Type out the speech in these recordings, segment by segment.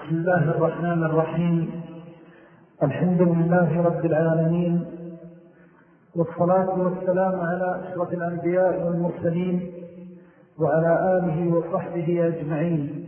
بسم الله الرحمن الرحيم. الحمد لله رب العالمين، والصلاة والسلام على أشرف الأنبياء والمرسلين وعلى آله وصحبه أجمعين.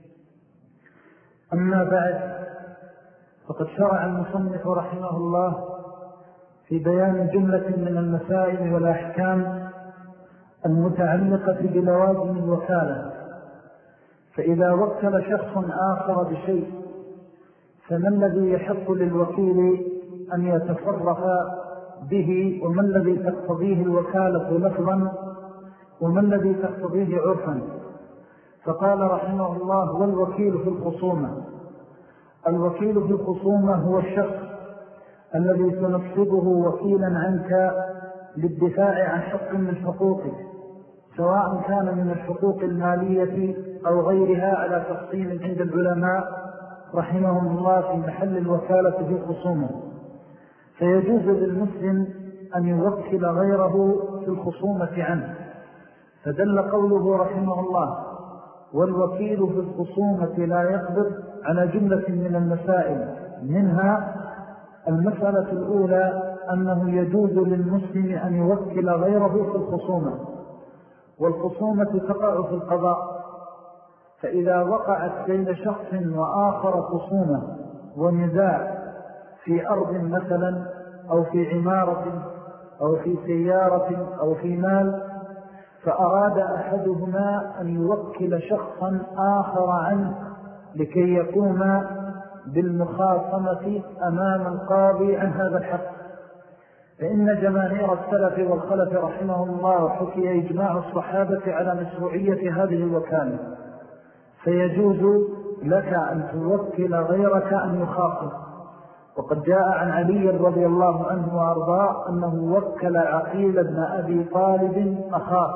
أما بعد، فقد شرع المصنف رحمه الله في بيان جملة من المسائل والأحكام المتعلقة بلوازم الوكالة. فإذا وكل شخص آخر بشيء، فما الذي يحق للوكيل أن يتصرف به، وما الذي تقتضيه الوكالة لفظا، وما الذي تقتضيه عرفا؟ فقال رحمه الله: والوكيل في الخصومة. الوكيل في الخصومة هو الشخص الذي تنصبه وكيلا عنك للدفاع عن حق من حقوقك، سواء كان من الحقوق المالية أو غيرها، على تقسيم عند العلماء رحمهم الله في محل الوكالة في الخصومة. فيجوز للمسلم أن يوكل غيره في الخصومة عنه، فدل قوله رحمه الله: والوكيل في الخصومة لا يقدر، على جملة من المسائل. منها المسألة الأولى أنه يجوز للمسلم أن يوكل غيره في الخصومة، والخصومة تقع في القضاء. فإذا وقعت بين شخص وآخر خصومة ونزاع في أرض مثلا، أو في عمارة، أو في سيارة، أو في مال، فأراد أحدهما أن يوكل شخصا آخر عنه لكي يقوم بالمخاصمة أمام القاضي عن هذا الحق، فإن جماهير السلف والخلف رحمهم الله حكي إجماع الصحابة على مشروعية هذه الوكالة. فيجوز لك أن توكل غيرك أن يخاصم. وقد جاء عن علي رضي الله عنه وأرضاه أنه وكل عقيل بن أبي طالب أخاه،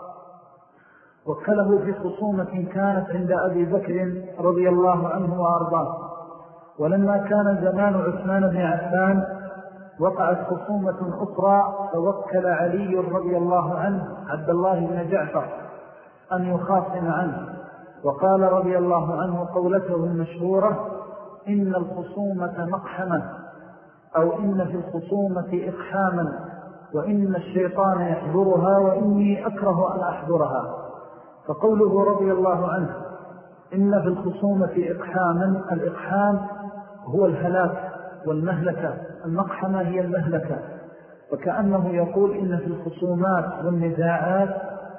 وكله في خصومة كانت عند أبي بكر رضي الله عنه وأرضاه. ولما كان زمان عثمان بن عفان وقعت خصومة أخرى، فوكل علي رضي الله عنه عبد الله بن جعفر أن يخاصم عنه، وقال رضي الله عنه قولته المشهورة: إن الخصومة مقحمة، أو إن في الخصومة إقحاما، وإن الشيطان يحضرها، وإني أكره أن أحضرها. فقوله رضي الله عنه إن في الخصومة إقحاما، الإقحام هو الهلاك والمهلكة، المقحمة هي المهلكة. وكأنه يقول إن في الخصومات والنزاعات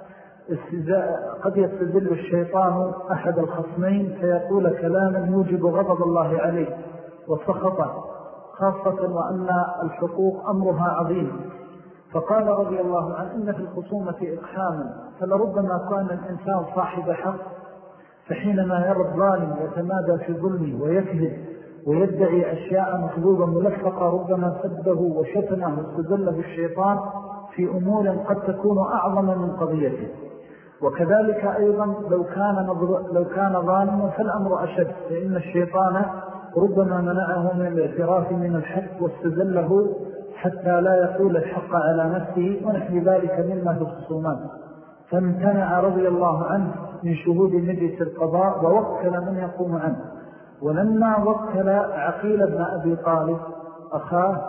قد يستدل الشيطان أحد الخصمين فيقول كلاما يوجب غضب الله عليه وسخطه، خاصة وأن الحقوق أمرها عظيم. فقال رضي الله عنه إن في الخصومة إقحاما، فلربما كان الإنسان صاحب حق، فحينما يرى الظالم يتمادى في ظلمه ويكذب ويدعي أشياء مكذوبة ملفقة، ربما سبه وشتمه واستدله الشيطان في أمور قد تكون أعظم من قضيته. وكذلك أيضا لو كان ظالما فالأمر أشد، فإن الشيطان ربما منعه من الاعتراف من الحق واستدله حتى لا يقول الحق على نفسه، ونحن ذلك مما في الخصومات. فامتنع رضي الله عنه من شهود مجلس القضاء ووكل من يقوم عنه. ولما وكل عقيل بن أبي طالب أخاه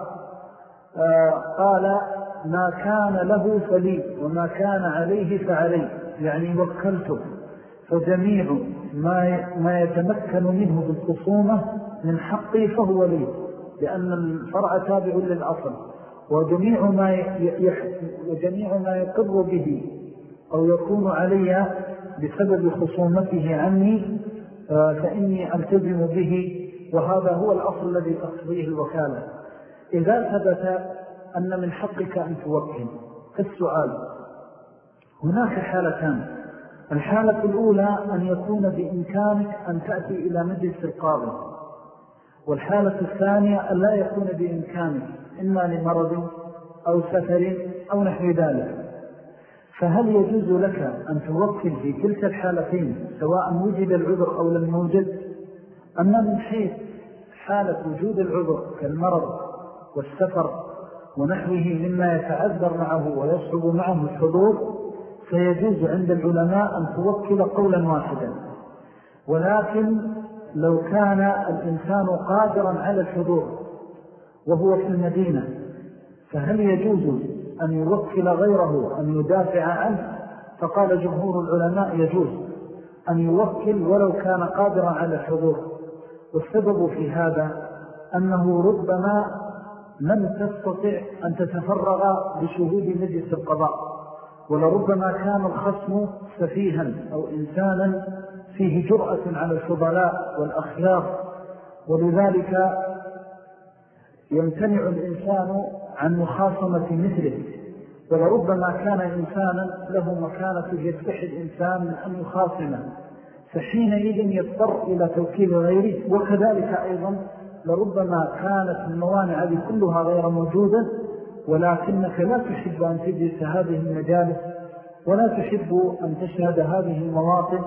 قال: ما كان له فلي، وما كان عليه فعلي، يعني وكلته، فجميع ما يتمكن منه بالخصومة من حقي فهو لي، لأن الفرع تابع للأصل. وجميع ما يقر به أو يكون علي بسبب خصومته عني فإني ألتزم به، وهذا هو الأصل الذي تقتضيه الوكالة. إذا ثبت أن من حقك أن توكل، فالسؤال: هناك حالتان. الحالة الأولى أن يكون بإمكانك أن تأتي إلى مجلس القاضي، والحالة الثانية أن لا يكون بإمكانك، إما لمرض أو سفر أو نحو ذلك. فهل يجوز لك أن توكل في تلك الحالتين سواء وجد العذر أو لم يوجد؟ أما من حيث حالة وجود العذر كالمرض والسفر ونحوه مما يتعذر معه ويصعب معه الحضور، فيجوز عند العلماء أن توكل قولا واحدا. ولكن لو كان الإنسان قادرا على الحضور وهو في المدينة، فهل يجوز أن يوكل غيره أن يدافع عنه؟ فقال جمهور العلماء يجوز أن يوكل ولو كان قادرا على الحضور. والسبب في هذا أنه ربما لم تستطع أن تتفرغ بشهود مجلس القضاء، ولربما كان الخصم سفيها أو إنسانا فيه جرأة على الفضلاء والأخيار، ولذلك يمتنع الإنسان عن مخاصمة مثله. ولربما كان إنسانا له مكانة يستحي الإنسان من أن يخاصمه، فحينئذ يضطر إلى توكيل غيره. وكذلك أيضا لربما كانت الموانع هذه كلها غير موجودة، ولكنك لا تحب أن تجلس هذه المجالس ولا تحب أن تشهد هذه المواطن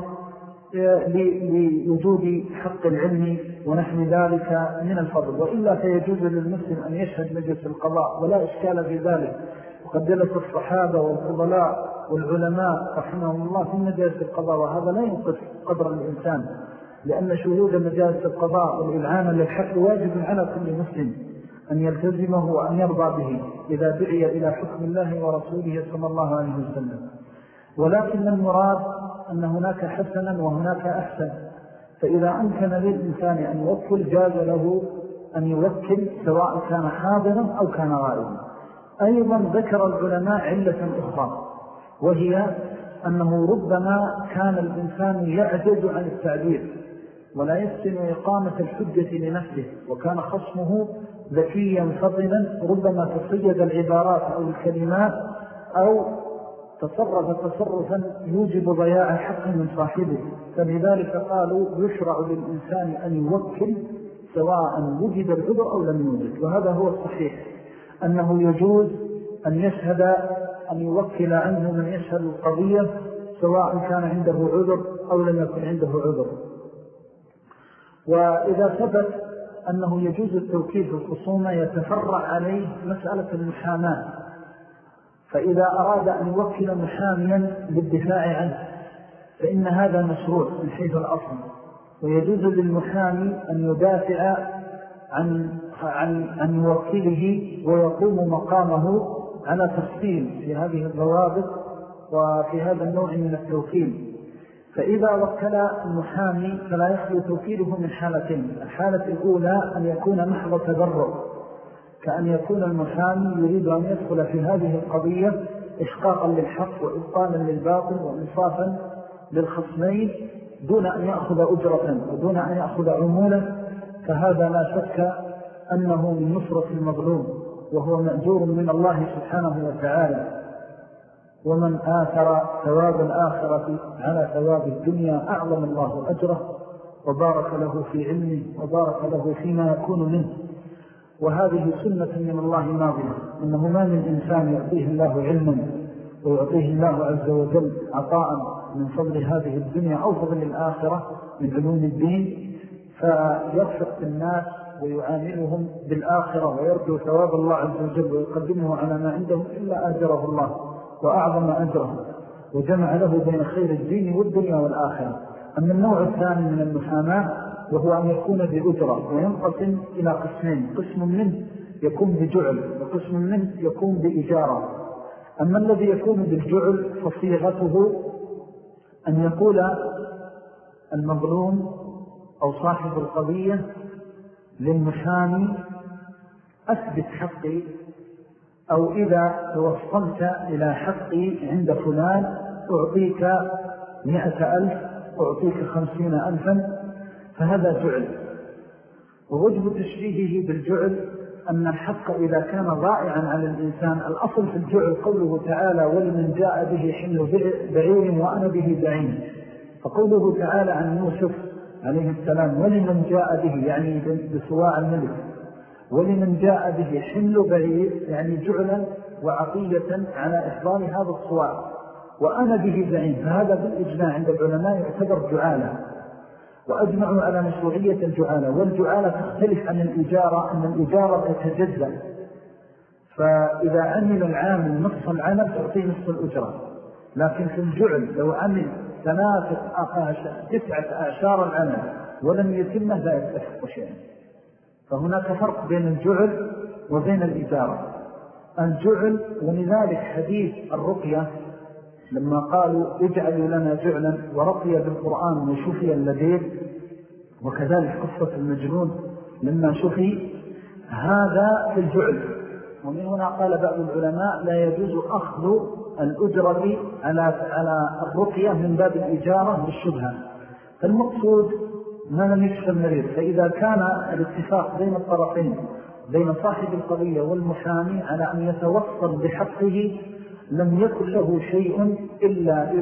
لوجود حق العلم ونحو ذلك من الفضل. وإلا فيجوز للمسلم أن يشهد مجلس القضاء ولا إشكال في ذلك. وقد جلس الصحابة والفضلاء والعلماء رحمهم الله في مجالس القضاء، وهذا لا ينقص قدر الإنسان، لأن شهود مجالس القضاء والإلعان للحق واجب على كل مسلم أن يلتزمه وأن يرضى به إذا دعي إلى حكم الله ورسوله صلى الله عليه وسلم. ولكن المراد أن هناك حسنا وهناك أحسن، فإذا أمكن للإنسان أن يوكل جاز له أن يوكل سواء كان حاضرا أو كان غائبا. أيضا ذكر العلماء علة أخرى، وهي أنه ربما كان الإنسان يعجز عن التعبير ولا يحسن إقامة الحجة لنفسه، وكان خصمه ذكيا فطنا، ربما تصيد العبارات أو الكلمات أو تصرف تصرفا يوجب ضياع حق من صاحبه. فلذلك قالوا يشرع للإنسان أن يوكل سواء وجد العذر أو لم يوجد. وهذا هو الصحيح، أنه يجوز أن يشهد أن يوكل عنه من يشهد القضية سواء كان عنده عذر أو لم يكن عنده عذر. وإذا ثبت أنه يجوز التوكيل في الخصومة يتفرع عليه مسألة المحاماة، فإذا أراد أن يوكل محاميا للدفاع عنه فإن هذا مشروع من حيث الأصل، ويجوز للمحامي أن يدافع عن موكله ويقوم مقامه على تفصيل في هذه الضوابط وفي هذا النوع من التوكيل. فإذا وكل المحامي فلا يخلو توكيله من حالتين: الحالة الأولى أن يكون محض تبرع، كأن يكون المحامي يريد أن يدخل في هذه القضية إحقاقا للحق وإبطالا للباطل وإنصافا للخصمين دون أن يأخذ أجرة ودون أن يأخذ عمولا، فهذا لا شك أنه من نصرة المظلوم وهو مأجور من الله سبحانه وتعالى. ومن آثر ثواب الآخرة على ثواب الدنيا أعظم الله أجره وبارك له في علمه وبارك له فيما يكون منه. وهذه سنة من الله ماضية، إنه ما من إنسان يعطيه الله علما ويعطيه الله عز وجل عطاء من فضل هذه الدنيا أو فضل الآخرة من علوم الدين فيرفق بالناس ويعاملهم بالآخرة ويرجو ثواب الله عز وجل ويقدمه على ما عندهم إلا أجره الله وأعظم أجره، وجمع له بين خير الدين والدنيا والآخرة. أما النوع الثاني من المحاماة وهو أن يكون بأجرة، وينقسم إلى قسمين: قسم منه يكون بجعل وقسم منه يكون بإجارة. أما الذي يكون بالجعل فصيغته أن يقول المظلوم أو صاحب القضية للمحامي: أثبت حقي، أو إذا توصلت إلى حقي عند فلان أعطيك 100,000 أعطيك 50,000. فهذا جعل. ووجه تشبيهه بالجعل أن الحق إذا كان ضائعا على الإنسان، الأصل في الجعل قوله تعالى: ولمن جاء به حمل بعير وأنا به بعين. فقوله تعالى عن يوسف عليه السلام: ولمن جاء به، يعني بسواع الملك، ولمن جاء به حمل بعير، يعني جعلا وعطية على إحضار هذا الصواع، وأنا به بعين. فهذا بالإجماع عند العلماء يعتبر جعالة، وأجمعوا على مشروعية الجعالة. والجعالة تختلف عن الإجارة، أن الإجارة تتجزأ، فإذا عمل العامل نصف العمل تعطيه نصف الأجرة، لكن في الجعل لو عمل 9 أعشار العمل ولم يتمه لا يستحق شيئا. فهناك فرق بين الجعل وبين الإجارة. الجعل، ولذلك حديث الرقية لما قالوا اجعلوا لنا جعلا ورقي بالقرآن وشفي اللذيذ، وكذلك قصة المجنون لما شفي، هذا في الجعل. ومن هنا قال بعض العلماء لا يجوز أخذ الأجرة على الرقية من باب الإجارة بالشبهة. فالمقصود ما لم يشفى المريض. فإذا كان الاتفاق بين الطرفين بين صاحب القضية والمحامي على أن يتوصل بحقه لم يكن له شيء إلا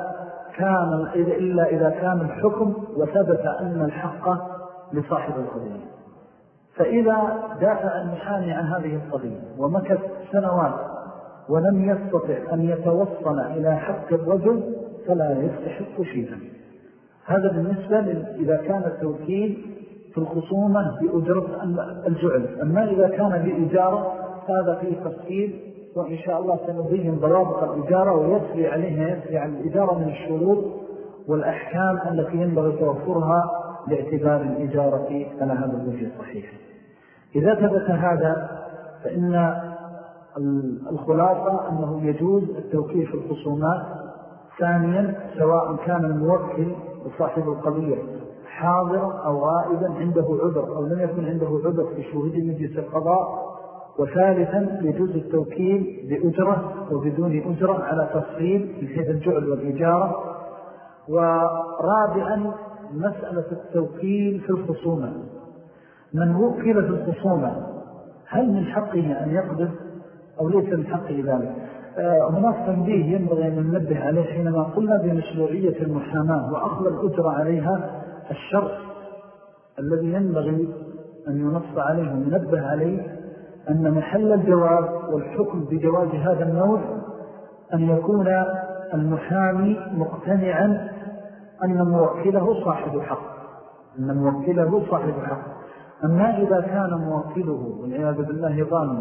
إذا كان الحكم وثبت أن الحق لصاحب القضية. فإذا دافع المحامي عن هذه القضية ومكث سنوات ولم يستطع أن يتوصل إلى حق الرجل فلا يستحق شيئا. هذا بالنسبة إذا كان التوكيل في الخصومة بأجرة الجعل. أما إذا كان بإجارة هذا فيه تفصيل، وإن شاء الله سنبين ضوابط الإجارة ويسري عليها عن الإجارة من الشروط والأحكام التي ينبغي توفرها لاعتبار الإجارة على هذا الوجه الصحيح. إذا ثبت هذا فإن الخلاصة أنه يجوز التوكيل في الخصومات. ثانيا، سواء كان الموكل وصاحب القضية حاضرا أو غائبا عنده عذر أو لم يكن عنده عذر في شهود مجلس القضاء. وثالثا، يجوز التوكيل بأجرة وبدون أجرة على تفصيل في حيث الجعل والإجارة. ورابعا، مسألة التوكيل في الخصومة. من وكل في الخصومة هل من حقه أن يقبض أو ليس من حقه ذلك؟ هناك تنبيه ينبغي أن ننبه عليه حينما قلنا بمشروعية المحاماة وأخذ الأجرة عليها. الشرط الذي ينبغي أن ينص عليه وننبه عليه أن محل الجواز والحكم بجواز هذا النوع أن يكون المحامي مقتنعا أن موكله صاحب حق، أما إذا كان موكله والعياذ بالله ظالما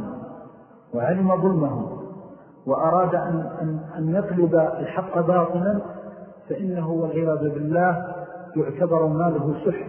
وعلم ظلمه وأراد أن يطلب الحق باطلا فإنه والعياذ بالله يعتبر ماله سحت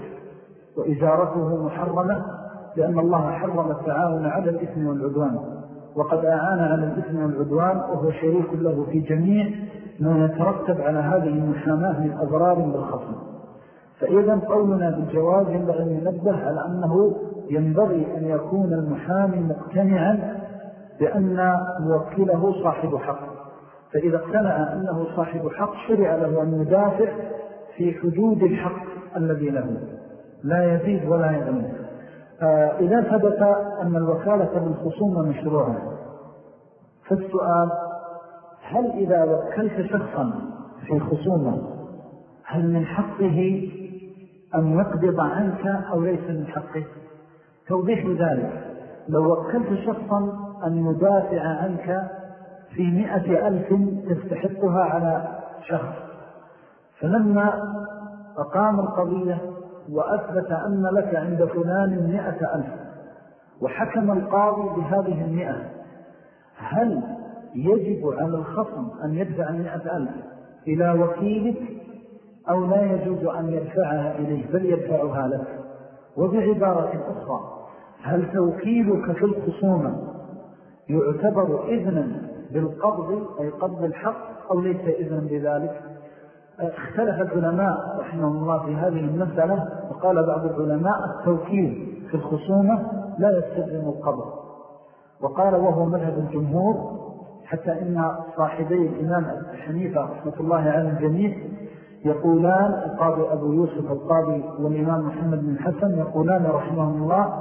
وإجارته محرمة، لأن الله حرم التعاون على الإثم والعدوان، وقد أعان على الإثم والعدوان وهو شريك له في جميع ما يترتب على هذه المحاماة من أضرار بالخصم. فإذا قولنا بالجواز ينبغي أن ينبه على أنه ينبغي أن يكون المحامي مقتنعا بأن موكله صاحب حق. فإذا اقتنع أنه صاحب حق شرع له أن يدافع في حدود الحق الذي له لا يزيد ولا يقل. إذا ثبت أن الوكالة بالخصومة مشروعة، فالسؤال: هل إذا وكلت شخصا في خصومة هل من حقه أن يقبض عنك أو ليس من حقه؟ توضيح ذلك: لو وكلت شخصا أن يدافع عنك في 100,000 تستحقها على شخص، فلما أقام القضية وأثبت أن لك عند فلان 100,000 وحكم القاضي بهذه 100، هل يجب على الخصم أن يدفع 100,000 إلى وكيلك أو لا يجوز أن يدفعها إليه بل يدفعها لك؟ وبعبارة أخرى: هل توكيلك في الخصومة يعتبر إذنا بالقبض أي قبض الحق أو ليس إذنا بذلك؟ اختلف العلماء رحمهم الله في هذه المسألة، وقال بعض العلماء التوكيل في الخصومة لا يستلزم القبض، وقال وهو مذهب الجمهور، حتى إن صاحبي الإمام حنيفة رحمة الله على الجميع يقولان، القاضي أبو يوسف القاضي والإمام محمد بن حسن يقولان رحمهم الله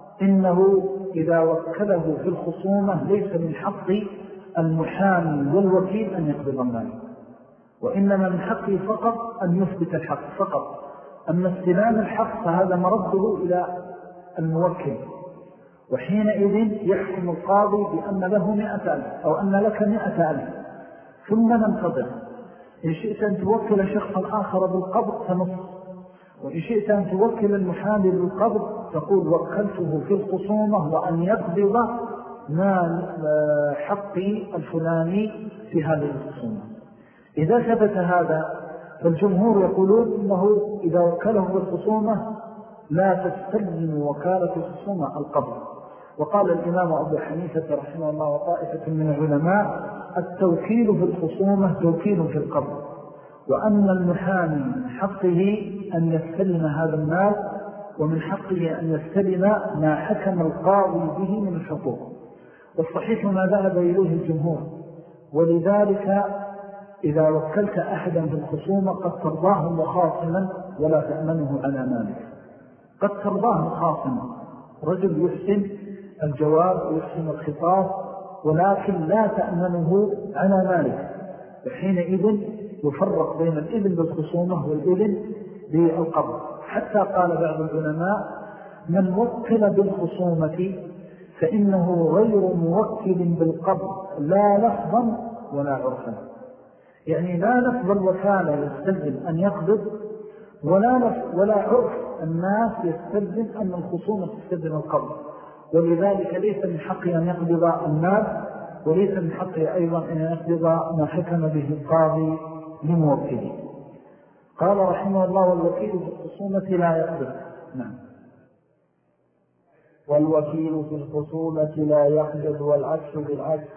إنه إذا وكله في الخصومة ليس من حق المحامي والوكيل أن يقبض المال، وإنما من حقه فقط أن يثبت الحق فقط. أما استلام الحق فهذا مرده إلى الموكل، وحينئذ يحكم القاضي بأن له 100,000 أو أن لك 100,000، ثم ننتظر. إن شئت أن توكل شخصا آخر بالقبض فنص، وإن شئت أن توكل المحامي بالقبض تقول وكلته في الخصومة وأن يقبض مال حق الفلاني في هذه الخصومة. إذا ثبت هذا فالجمهور يقولون إنه إذا وكله بالخصومة لا تستلزم وكالة الخصومة القبض. وقال الإمام أبو حنيفة رحمه الله وطائفة من العلماء التوكيل في الخصومة توكيل في القبض، وأن المحامي من حقه أن يستلم هذا المال، ومن حقه أن يستلم ما حكم القاضي به من الحقوق. والصحيح ما ذهب إليه الجمهور. ولذلك إذا وكلت أحدا في الخصومة قد ترضاه مخاصما ولا تأمنه على مالك. قد ترضاه مخاصما، رجل يحسن الجواب ويحسن الخطاب ولكن لا تأمنه على مالك، وحينئذ يفرق بين الإذن بالخصومة والإذن بالقبض. حتى قال بعض العلماء من وكل بالخصومة فإنه غير موكل بالقبض لا لفظا ولا عرفا. يعني لا لفظ الوكالة يستلزم أن يقبض، ولا عرف الناس يستلزم أن الخصومة تستلزم القبض. ولذلك ليس من حقه أن يقبض الناس، وليس من حقه أيضا أن يقبض ما حكم به القاضي لموكله. قال رحمه الله والوكيل في الخصومة لا يقبض. نعم. والوكيل في الخصومة لا يقبض والعكس بالعكس.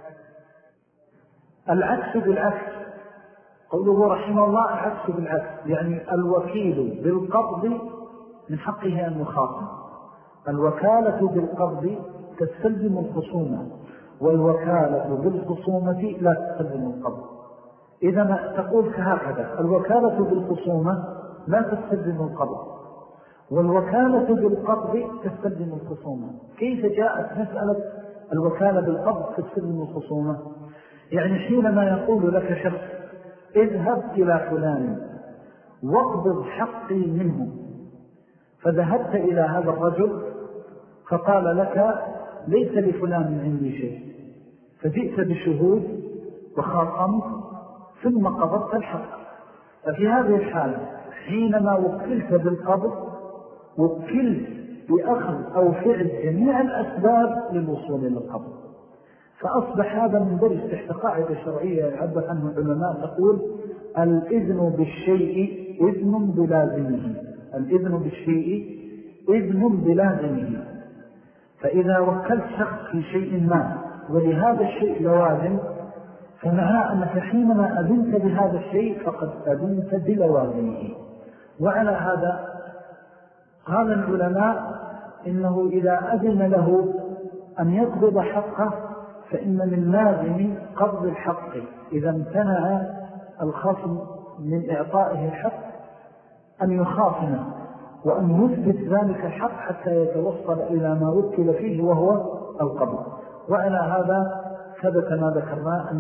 العكس بالعكس، قوله رحمه الله العكس بالعكس، يعني الوكيل بالقبض من حقه أن يخاصم. الوكالة بالقبض تستلزم الخصومة، والوكالة بالخصومة لا تستلزم القبض. إذا تقول كهكذا: الوكالة بالخصومة لا تستلزم القبض، والوكالة بالقبض تستلزم الخصومة. كيف جاءت مسألة الوكالة بالقبض تستلزم الخصومة؟ يعني حينما يقول لك شخص اذهب إلى فلان واقبض حقي منه، فذهبت إلى هذا الرجل فقال لك ليس لفلان عندي شيء، فجئت بشهود وخاصمت ثم قبضت الحق. ففي هذه الحالة حينما وكلت بالقبض وكلت بأخذ أو فعل جميع الأسباب للوصول إلى القبض، فأصبح هذا من درس تحت قاعدة شرعية يعبر عنه العلماء تقول: الإذن بالشيء إذن بلازمه. الإذن بالشيء إذن بلازمه. فإذا وكلت شخص في شيء ما ولهذا الشيء لوازم، فمعنى أنك حينما أذنت بهذا الشيء فقد أذنت بلوازمه. وعلى هذا قال العلماء إنه إذا أذن له أن يقبض حقه فإن من لازم قبض الحق إذا امتنع الخصم من إعطائه الحق أن يخاصمه وأن يثبت ذلك الحق حتى يتوصل إلى ما وكل فيه وهو القبض. وعلى هذا ثبت ما ذكرنا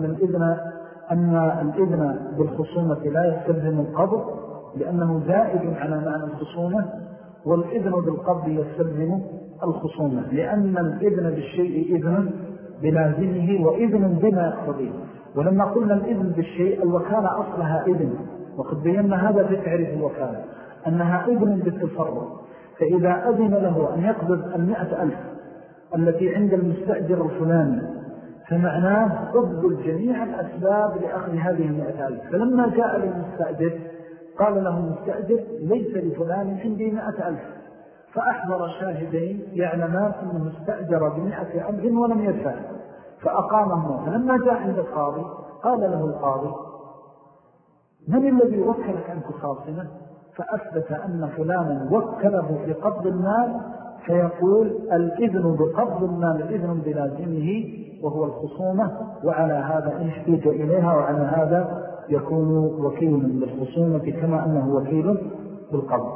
أن الإذن بالخصومة لا يستلزم القبض لأنه زائد على معنى الخصومة، والإذن بالقبض يستلزم الخصومة لأن الإذن بالشيء إذن بلازمه وإذن بما يقتضيه. ولما قلنا الإذن بالشيء الوكالة أصلها إذن، وقد بينا هذا في تعريف الوكالة أنها إذن بالتصرف. فإذا أذن له أن يقبض 100,000 التي عند المستأجر الفلاني فمعناه قبض جميع الأسباب لأخذ هذه 100,000. فلما جاء للمستأجر قال له المستأجر ليس لفلان عندي 100,000، فأحضر شاهدين يعلمان أنه استأجر ب100,000 ولم يدفع، فأقامه. فلما جاء عند القاضي قال له القاضي: من الذي وكلك أن تخاصمه؟ فأثبت أن فلانا وكله في قبض المال، فيقول الإذن بقبض المال إذن بلازمه وهو الخصومة. وعلى هذا احتاج إليها، وعلى هذا يكون وكيل للخصومة كما أنه وكيل بالقبض.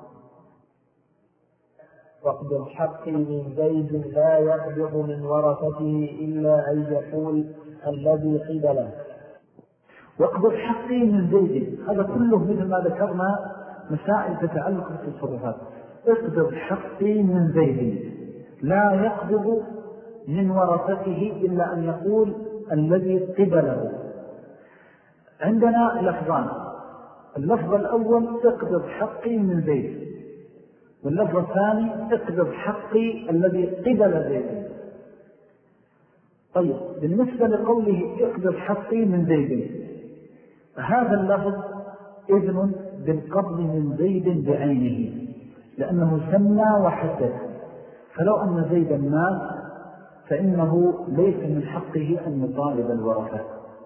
وقد الحق من زيد لا يقبض من ورثته إلا أن يقول الذي قبله. وقد الحق من زيد هذا كله مثل ما ذكرنا مسائل تتعلق بالتصرفات. اقبض حقي من زيد لا يقبض من ورثته إلا أن يقول الذي قبله. عندنا لفظان: اللفظ الأول اقبض حقي من زيد، واللفظ الثاني اقبض حقي الذي قبل زيد. طيب، بالنسبة لقوله اقبض حقي من زيد، هذا اللفظ إذن بالقبض من زيد بعينه، لأنه سمى وحدث. فلو أن زيدا مات فإنه ليس من حقه أن يطالب الورثة،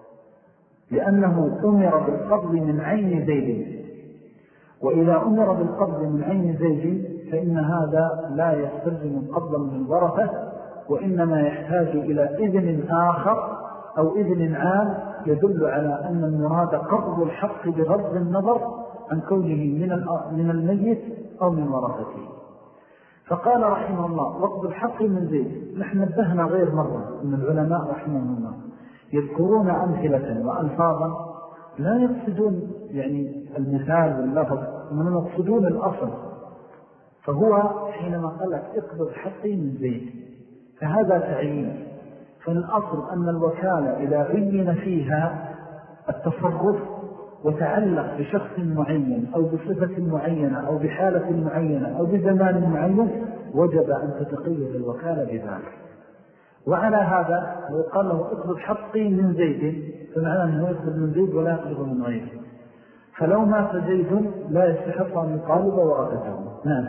لأنه أمر بالقبض من عين زيد. وإذا أمر بالقبض من عين زيد فإن هذا لا يستلزم القبض من الورثة، وإنما يحتاج إلى إذن آخر أو إذن عام يدل على أن المراد قبض الحق بغض النظر عن كونه من الميت أو من ورثته. فقال رحمه الله وقض الحق من زيد. نحن نبهنا غير مرة أن العلماء رحمه الله يذكرون أمثلة وألفاظا لا يقصدون يعني المثال واللفظ، من يقصدون الأصل. فهو حينما قال لك اقض الحق من زيد فهذا تعيين. فالأصل أن الوكالة إذا عين فيها التصرف وتعلق بشخص معين أو بصفة معينة أو بحالة معينة أو بزمان معين وجب أن تتقيد الوكالة بذلك. وعلى هذا لو قال له اقض حقي من زيد فمعنى أنه يقض من زيد ولا يقض من غيره. فلو مات زيد لا يستحق أن يطالب ورثته. نعم.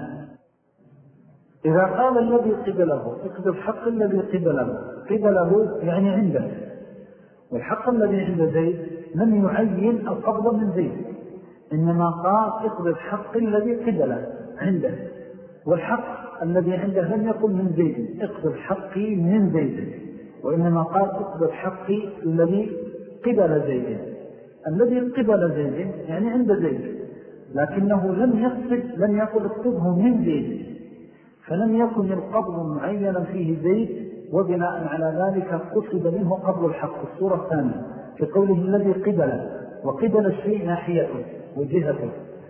إذا قال الذي قبله اقض الحق الذي قبله يعني عنده، والحق الذي عند زيد لم يعين القبض من زيد، إنما قال اقض الحق الذي قبله عنده، والحق الذي عنده لم يقل من زيد اقض الحق من زيد، وإنما قال اقض الحق الذي قبل زيد. الذي قبل زيد يعني عند زيد، لكنه لم يقل اقضه من زيد، فلم يكن القبض معينا فيه زيد، وبناء على ذلك قصد منه قبض الحق. الصورة الثانية في قوله الذي قبله، وقبل الشيء ناحيته وجهته.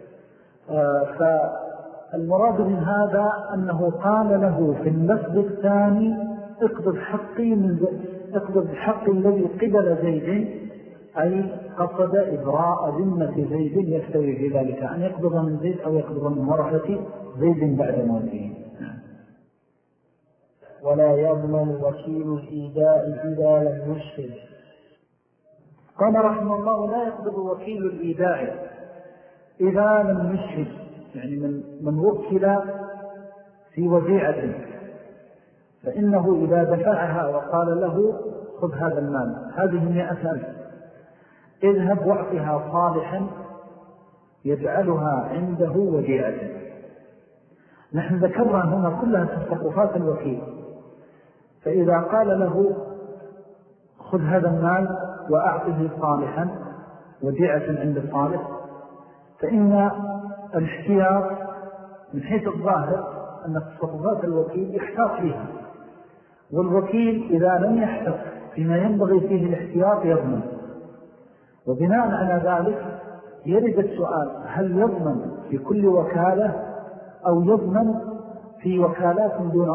فالمراد من هذا أنه قال له في اللفظ الثاني اقض الحق الذي قبل زيد، أي قصد إبراء ذمة زيد يستوي في ذلك أن يقبض من زيد أو يقبض من ورثة زيد بعد موته. ولا يضمن وكيل الإيداء إذا لم يشهد. قال رحمه الله لا يقبض وكيل الإيداء إذا لم يشهد، يعني من وكل في وديعة فإنه إذا دفعها وقال له خذ هذا المال، هذه 100,000 اذهب واعطها صالحا يجعلها عنده وديعة. نحن ذكرنا هنا كلها تصرفات الوكيل. فإذا قال له خذ هذا المال وأعطه صالحا وديعة عند الصالح، فإن الاحتياط من حيث الظاهر أن تصرفات الوكيل يحتاط فيها، والوكيل إذا لم يحتاط فيما ينبغي فيه الاحتياط يضمن. وبناء على ذلك يرد السؤال هل يضمن في كل وكالة أو يضمن في وكالات دون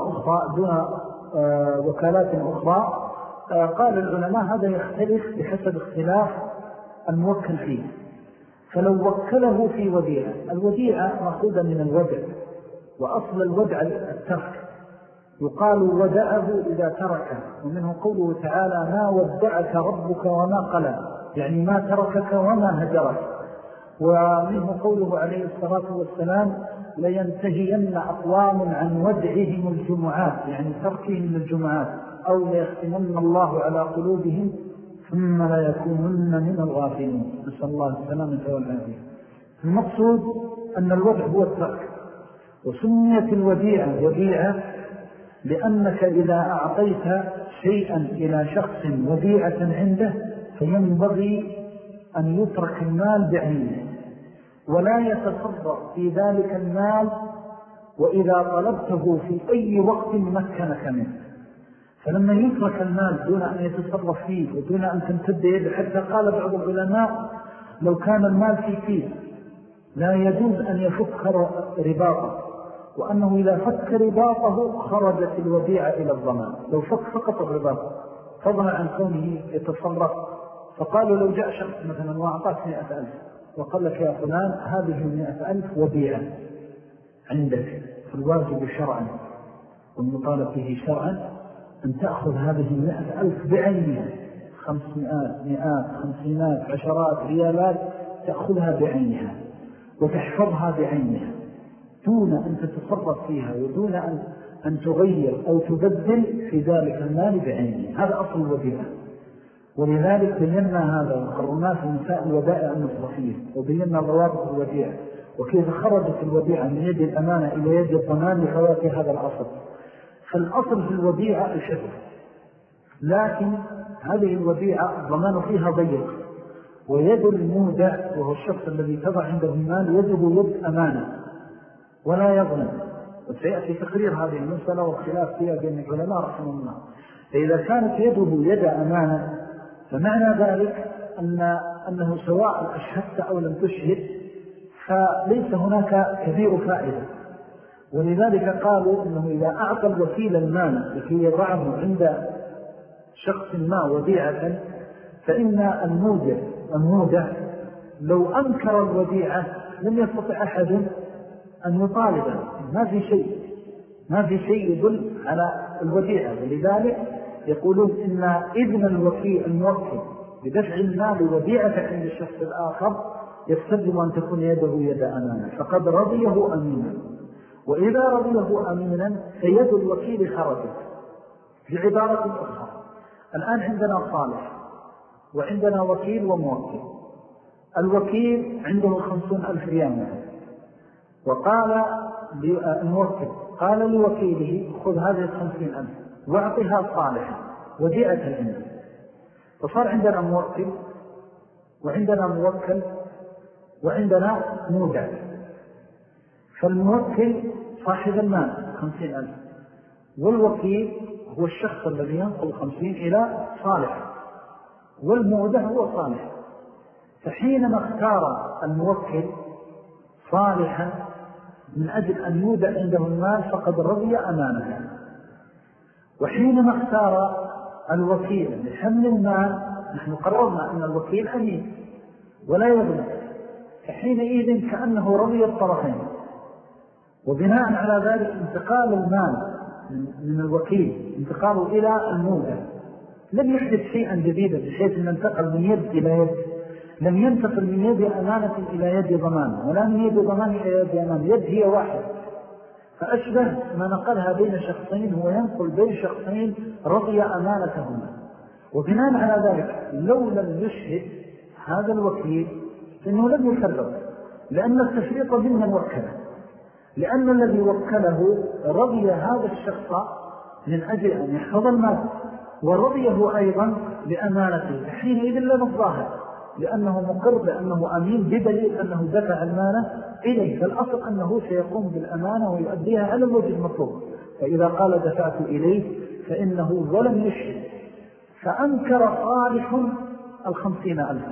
وكالات أخرى؟ قال العلماء هذا يختلف بحسب اختلاف الموكل فيه. فلو وكله في وديعة، الوديعة مأخوذة من الودع، وأصل الودع الترك، يقال ودعه إذا تركه، ومنه قوله تعالى ما ودعك ربك وما قلى، يعني ما تركك وما هجرك. ومنه قوله عليه الصلاة والسلام لينتهين أقوام عن ودعهم الجمعات، يعني تركهم الجمعات، أو ليختمن الله على قلوبهم ثم لا يكونن من الغافلين، نسأل الله السلامة والعافية. المقصود أن الودع هو الترك، وسميت الوديعة وديعة لأنك إذا أعطيت شيئا إلى شخص وديعة عنده فينبغي أن يترك المال بعينه ولا يتصرف في ذلك المال، وإذا طلبته في أي وقت مكنك منه. فلما يترك المال دون أن يتصرف فيه ودون أن تمتد يده، حتى قال بعض العلماء لو كان المال في كيس لا يجوز أن يفك رباطه، وأنه إذا فك رباطه خرجت الوديعة إلى الضمان، لو فك فقط الرباط فضلا عن كونه يتصرف. فقالوا لو جاء شخص مثلا وأعطاك 100,000 وقال لك يا فلان هذه 100,000 وديعة عندك، فالواجب شرعا والمطالب به شرعا أن تأخذ هذه 100,000 بعينها، 500 100 50 عشرات ريالات تأخذها بعينها وتحفظها بعينها دون أن تتصرف فيها ودون أن تغير أو تبدل في ذلك المال بعينه. هذا أصل الوديعة. ولذلك بينا هذا وقررنا في مسائل الودائع المصرفية وبينا ضوابط الوديعة وكيف خرجت الوديعة من يد الأمانة إلى يد الضمان لفوات هذا الأصل. فالأصل في الوديعة الحفظ، لكن هذه الوديعة الضمان فيها ضيق، ويد المودع وهو الشخص الذي تضع عنده المال يده يد أمانة ولا يظلم، وسيأتي تقرير هذه المسألة والخلاف فيها بين العلماء رحمه الله. فإذا كانت يده يد أمانة فمعنى ذلك أنه سواء أشهدت أو لم تشهد فليس هناك كبير فائدة. ولذلك قالوا أنه إذا أعطى الوكيل المال لكي يضعه عند شخص ما وديعة فإن المودع لو أنكر الوديعة لم يستطع أحد أن يطالبه، ما في شيء يدل على الوديعة. ولذلك يقولون إن إذن الوكيل الموكل بدفع المال وديعة عند الشخص الآخر يستلزم أن تكون يده يد أمانة، فقد رضيه أمينا. وإذا رضيه أمينا فيد الوكيل خرجت. بعبارة أخرى، الآن عندنا صالح وعندنا وكيل وموكل. الوكيل عنده 50,000 ريال وقال الموكل قال لوكيله خذ هذه 50,000 واعطها صالحا وديعة عنده. فصار عندنا موكل وعندنا موكل وعندنا مودع. فالموكل صاحب المال 50,000 والوكيل هو الشخص الذي ينقل 50 إلى صالح والمودع هو صالح. فحينما اختار الموكل صالحا من أجل أن يودع عنده المال فقد رضي أمانه، وحينما اختار الوكيل لحمل المال نحن قررنا أن الوكيل أمين ولا يظلم، فحينئذ كأنه رضي الطرفين. وبناء على ذلك انتقال المال من الوكيل انتقاله إلى المودع لم يحدث شيئا جديدا بحيث أن انتقل من يد إلى يد، لم ينتقل من يد أمانة إلى يد ضمان ولا من يد ضمان إلى يد أمانة، يد هي واحد. فأشبه ما نقلها بين شخصين هو ينقل بين شخصين رضي أمانتهما. وبناء على ذلك لو لم يشهد هذا الوكيل فإنه لم يفرق، لأن التفريط ممن وكله، لأن الذي وكله رضي هذا الشخص من أجل أن يحفظ المال ورضيه أيضا لأمانته، حينئذ لم الظاهر لأنه مقر بأنه أمين بدليل أنه دفع المال إليه. فالأصل أنه سيقوم بالأمانة ويؤديها على الوجه المطلوب. فإذا قال دفعت إليه فإنه ولم يشهد، فأنكر صالح 50,000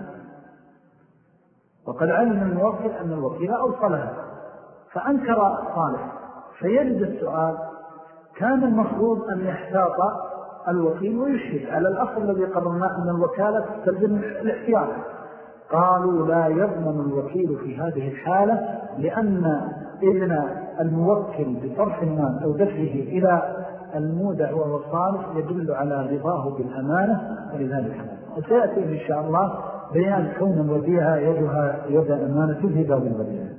وقد علم الموكل أن الوكيل أوصلها، فأنكر صالح. فيرد السؤال كان المفروض أن يحتاط الوكيل ويشهد على الأصل الذي قررنا أن الوكالة تستلزم الاحتياط. قالوا لا يضمن الوكيل في هذه الحالة لأن إذن الموكل بطرح المال أو دفعه إلى المودع وهو الصالح يدل على رضاه بالأمانة. ولذلك وسيأتي إن شاء الله بيان كون الوديعة يدها يد أمانة تذهب بالوديعة.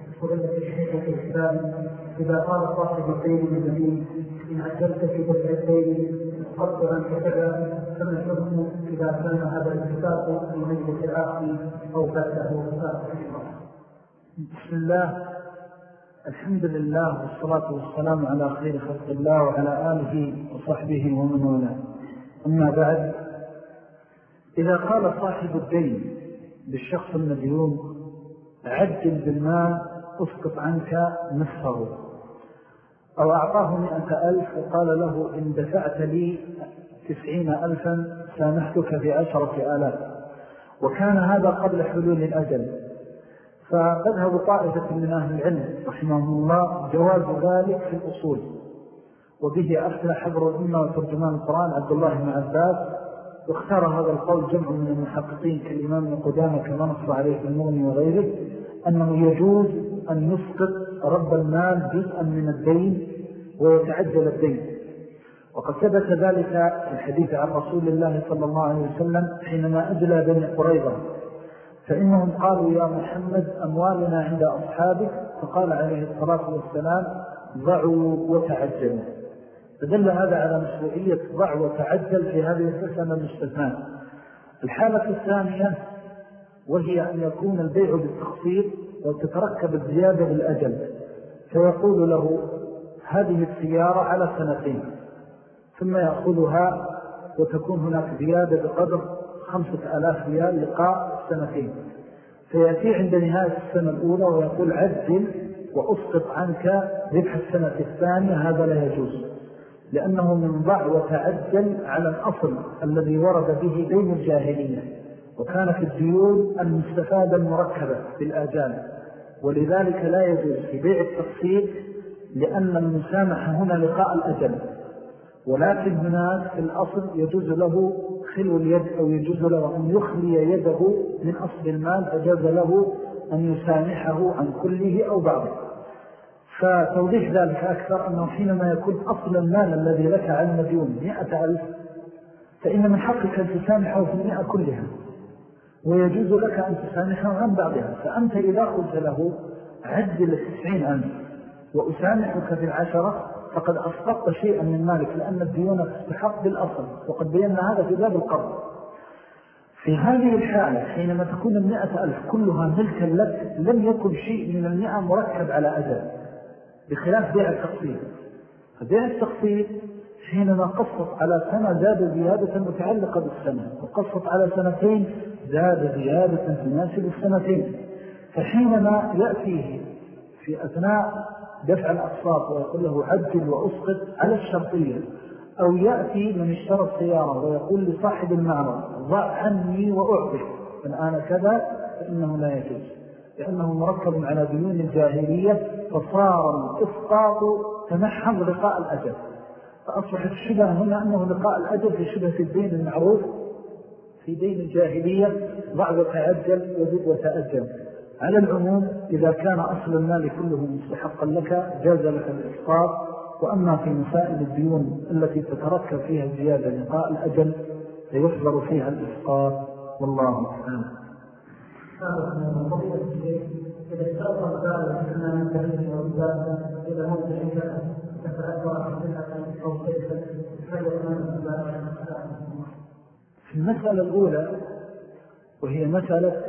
إذا قال صاحب الدين للنبي إن أجلت في دفع الدين مقدرا كذا فما الحكم إذا كان هذا الاتفاق في مجلس العقل أو بعده اتفاق؟ بسم الله، الحمد لله والصلاة والسلام على خير خلق الله وعلى آله وصحبه ومن والاه. أما بعد، إذا قال صاحب الدين بالشخص المديون عجل بالمال أسقط عنك نصفه، أو أعطاه 100,000 وقال له إن دفعت لي 90,000 سامحتك ب10,000، وكان هذا قبل حلول الأجل، فمذهب طائفة من أهل العلم رحمهم الله جواز ذلك في الأصول، وبه أفتى حبر الأمة وترجمان القرآن عبد الله بن عباس. واختار هذا القول جمع من المحققين كالإمام ابن قدامة كما نص عليه في المغني وغيره أنه يجوز أن يسقط رب المال جزءا من الدين ويتعجل الدين. وقد ثبت ذلك في الحديث عن رسول الله صلى الله عليه وسلم حينما أجلى بني قريظة فإنهم قالوا يا محمد أموالنا عند أصحابك، فقال عليه الصلاة والسلام ضعوا وتعجلوا. فدل هذا على مشروعية ضع وتعجل في هذه القسمة المستثناة. الحالة الثانية وهي أن يكون البيع بالتخفيض وتتركب الزيادة بالأجل، فيقول له هذه السيارة على 2 ثم يأخذها وتكون هناك زيادة بقدر 5000 ريال لقاء 2 فيأتي عند نهاية السنة الأولى ويقول عجل وأسقط عنك ربح السنة الثانية. هذا لا يجوز، لأنه من ضع وتعجل على الأصل الذي ورد به دين الجاهلية، وكانت الديون المستفادة المركبة بالآجال، ولذلك لا يجوز في بيع التقسيط، لأن المسامحة هنا لقاء الأجل، ولكن هناك في الأصل يجوز له خلو اليد، أو يجوز له أن يخلي يده من أصل المال، فجاز له أن يسامحه عن كله أو بعضه. فتوضيح ذلك أكثر أنه حينما يكون أصل المال الذي لك على المديون 100,000، فإن من حقك أن تسامحه في 100 كلها، ويجوز لك أن تسامحه عن بعضها. فأنت إذا قلت له عدل 90,000 وأسامحك في 10، فقد أسقطت شيئا من مالك، لأن الديون تستحق بالأصل، وقد بينا هذا في باب القرض. في هذه الحالة حينما تكون 100,000 كلها ملكا لك، لم يكن شيء من 100 مركب على أجل، بخلاف بيع التقسيط. فبيع التقسيط حينما قصت على سنة زاد زيادة متعلقة بالسنة، وقصت على 2 زاد زيادة تناسب 2. فحينما يأتيه في أثناء دفع الأقساط ويقول له عجل وأسقط على الشرطية، أو يأتي من اشترى السيارة ويقول لصاحب المعرض ضع عني وأعطي الآن كذا، فإنه لا يجوز، لأنه مركب على ديون الجاهلية، فصار الإسقاط تنحض لقاء الأجل. فأصبحت الشبه هنا أنه لقاء الأجل في شبه الدين المعروف في دين الجاهلية، ضع وتعجل وزد وتأجل. على العموم إذا كان أصل المال كله مستحقا لك جاز لك الإسقاط، وأما في مسائل الديون التي تتركب فيها الزيادة لقاء الأجل فيحضر فيها الإسقاط، والله أعلم. إذا اشترط الدار أن من تهيئ والدار إذا موت شيئا تتأثر أحسنة أو شيئا في المسألة الأولى وهي مسألة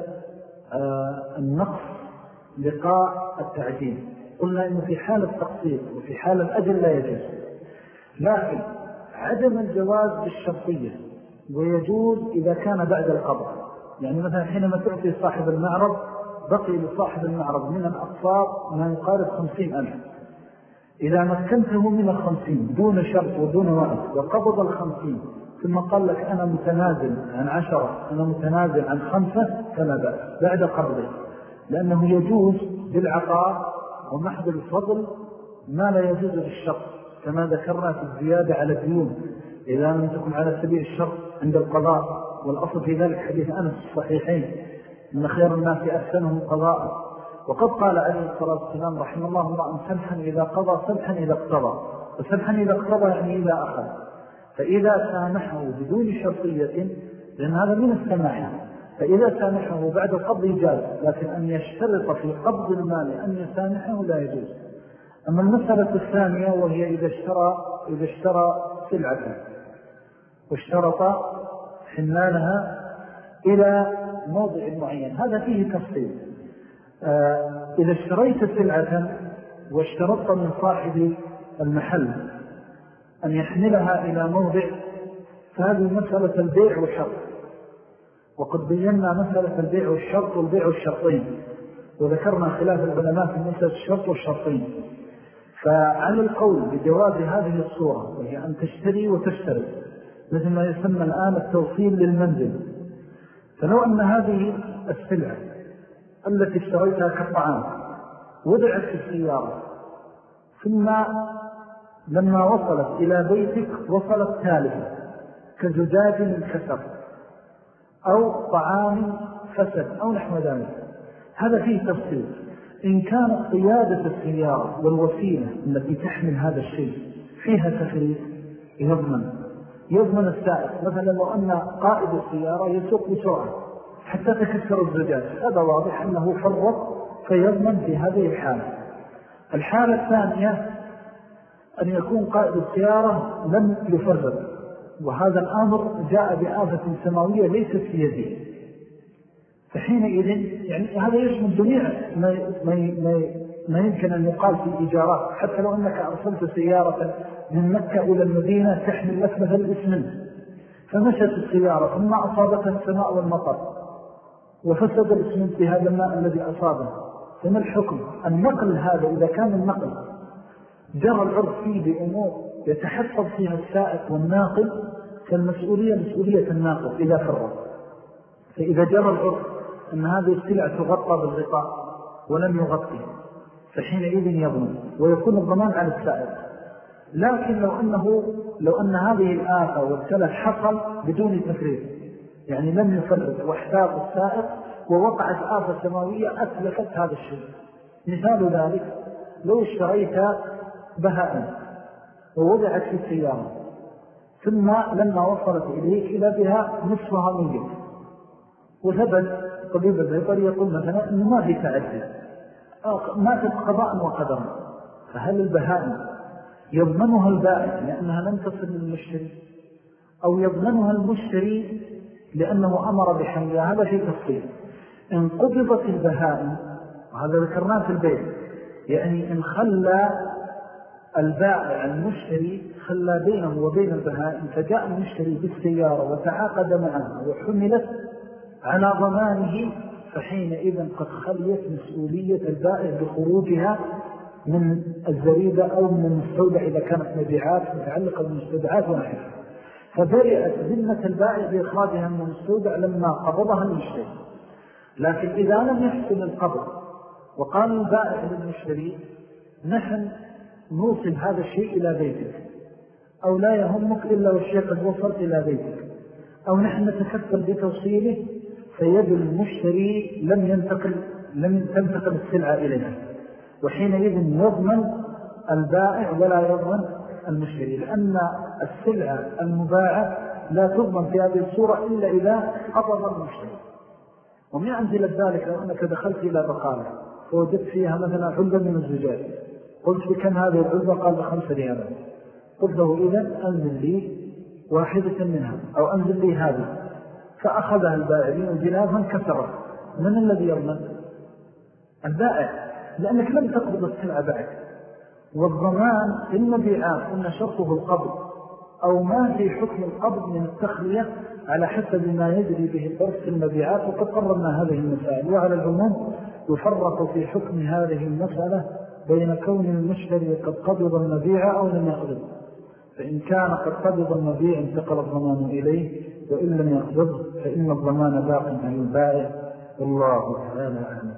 النقص لقاء التعجيل، قلنا إنه في حال التقسيط وفي حال الأجل لا يجوز، لكن عدم الجواز بالشرطية ويجوز إذا كان بعد القبض. يعني مثلا حينما تعطي صاحب المعرض بقي لصاحب المعرض من الأقساط ما يقارب 50,000، إذا مكنته من 50 دون شرط ودون وعد وقبض 50 ثم قال لك أنا متنازل عن 10، أنا متنازل عن 5، فلا بأس بعد قبضه، لأنه يجوز بالعقار ومحض الفضل ما لا يجوز بالشرط، كما ذكرنا في الزيادة على الديون إذا لم تكن على سبيل الشرط عند القضاء. والأصل في ذلك حديث أنس الصحيحين إن خير الناس أحسنهم قضاء، وقد قال عليه الصلاة والسلام رحمه الله امرأ سمحا إذا قضى سمحا إذا اقتضى، وسمحا إذا اقتضى يعني إذا أخذ. فإذا سامحه بدون شرطية لأن هذا من السماحة، فإذا سامحه بعد القبض يجاز، لكن أن يشترط في قبض المال أن يسامحه لا يجوز. أما المسألة الثانية وهي إذا اشترى سلعة واشترط حمالها إلى موضع معين، هذا فيه تفصيل. إذا اشتريت سلعة واشترطت من صاحب المحل أن يحملها إلى موضع، فهذه مسألة البيع والشرط، وقد بينا مسألة البيع والشرط والبيع والشرطين، وذكرنا خلاف العلماء في مسألة الشرط والشرطين. فعلى القول بجواز هذه الصورة وهي أن تشتري وتشتري مثل ما يسمى الآن التوصيل للمنزل، فلو أن هذه السلعة التي اشتريتها كالطعام وضعت في السيارة ثم لما وصلت إلى بيتك وصلت ثالثة كزجاج انكسر أو طعام فسد أو نحو ذلك، هذا فيه تفصيل. إن كانت قيادة السيارة والوسيلة التي تحمل هذا الشيء فيها تخريف يضمن السائق. مثلا لو أن قائد السيارة يسوق بسرعة حتى تكسر الزجاج، هذا واضح أنه فرط فيضمن في هذه الحالة. الحالة الثانية أن يكون قائد السيارة لم يفرط، وهذا الأمر جاء بآفة سماوية ليست في يده، فحينئذ يعني هذا يشمل جميع ما يمكن أن يقال في الإيجارات. حتى لو أنك أرسلت سيارة من مكة إلى المدينة تحمل لك مثل الإسمنت، فمشت السيارة ثم أصابتها السماء والمطر وفسد الإسمنت بهذا الماء الذي أصابه، فما الحكم؟ النقل هذا إذا كان النقل جرى العرف فيه بأمور يتحفظ فيها السائق والناقل، فالمسؤولية مسؤولية الناقل إذا فرط. فإذا جرى العرف أن هذه السلعة تغطى بالغطاء ولم يغطي، فحينئذ يضمن ويكون الضمان على السائق. لكن لو أن هذه الآفة والتلف حصل بدون تفريط، يعني لم يفرط واحتاط السائق ووقعت آفة سماوية أتلفت هذا الشيء. مثال ذلك لو اشتريت بهائم ووضعت في السيارة ثم لما وصلت إليك إلى بها نصفها ميت، وثبت طبيب البيطري يقول مثلا أنه ما في تعدي، ماتت قضاء وقدرا، فهل البهائم يضمنها البائع لأنها لم تصل للمشتري، أو يضمنها المشتري لأنه أمر بحملها؟ هذا في تفصيل. إن قبضت البهائم، وهذا ذكرناه في البيت، يعني إن خلى البائع المشتري خلى بينه وبين البهائم، فجاء المشتري بالسيارة وتعاقد معها وحملت على ضمانه، فحينئذ قد خليت مسؤولية البائع بخروجها من الزريبة أو من المستودع إذا كانت مبيعات متعلقة بالمستودعات ونحن، فبرئت ذمة البائع بإخراجها من المستودع لما قبضها المشتري. لكن إذا لم يحصل القبض وقال البائع للمشتري نحن نوصل هذا الشيء إلى بيتك، أو لا يهمك إلا والشيء قد وصل إلى بيتك، أو نحن نتكفل بتوصيله، فيد المشتري لم تنتقل السلعة إليها، وحينئذ يضمن البائع ولا يضمن المشتري، لأن السلعة المباعة لا تضمن في هذه الصورة إلا إذا قبض المشتري. ومن أمثلة ذلك لو أنك دخلت إلى بقالة فوجدت فيها مثلا علبة من الزجاج، قلت بكم هذه العلبة؟ قال ب5 ريالات. قلت له إذن أنزل لي واحدة منها أو أنزل لي هذه، فأخذها البائعين وجنابها كسرت، من الذي يضمن؟ البائع، لأنك لم تقبض السلعة بعد. والضمان في المبيعات إن شرطه القبض أو ما في حكم القبض من التخلية على حسب ما يجري به الضرب في المبيعات، وقد قررنا هذه المسائل. وعلى العموم يفرق في حكم هذه المسألة بين كون المشتري قد قبض المبيع أو لم يقبض، فإن كان قد قبض المبيع انتقل الضمان إليه، وإن لم يقبض فإن الضمان باق عن البائع، والله تعالى أعلم.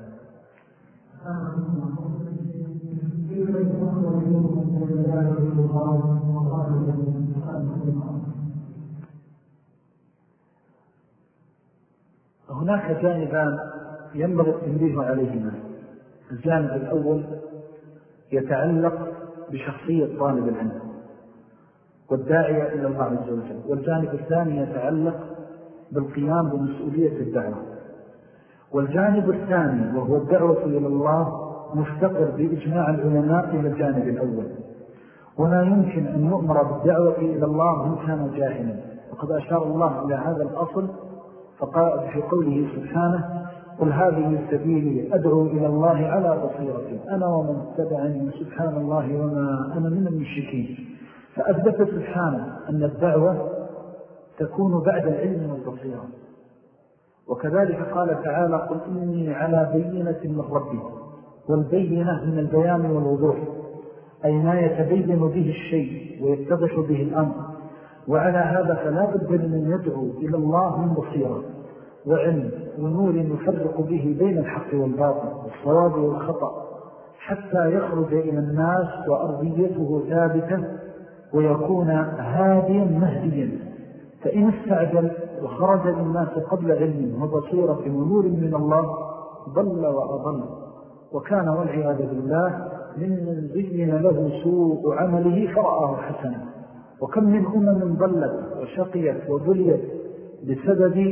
هناك جانبان ينبغي التنبيه عليهما. الجانب الأول يتعلق بشخصية طالب العلم والداعية إلى الله عز وجل، والجانب الثاني يتعلق بالقيام بمسؤولية الدعوة. والجانب الثاني وهو الدعوة إلى الله مفتقر بإجماع العلماء إلى الجانب الأول، ولا يمكن أن نؤمر بالدعوة إلى الله من كان جاهلا. وقد أشار الله إلى هذا الأصل فقال في قوله سبحانه: قل هذه سبيلي أدعو إلى الله على بصيرة أنا ومن اتبعني سبحان الله وما أنا من المشركين. فأثبت سبحانه أن الدعوة تكون بعد العلم والبصيرة. وكذلك قال تعالى: قل إني على بينة من ربي، والبينة من البيان والوضوح، أي ما يتبين به الشيء ويتضح به الأمر. وعلى هذا فلا بد لمن يدعو إلى الله من بصيرة وعلم ونور يفرق به بين الحق والباطل والصواب والخطأ، حتى يخرج إلى الناس وأرضيته ثابتة ويكون هاديا مهديا. فإن استعجل وخرج للناس قبل علم وبصيرة ونور من الله ضل وأضل، وكان والعياذ بالله ممن زين له سوء عمله فرآه حسنا. وكم من ضلت وشقيت وبليت بسبب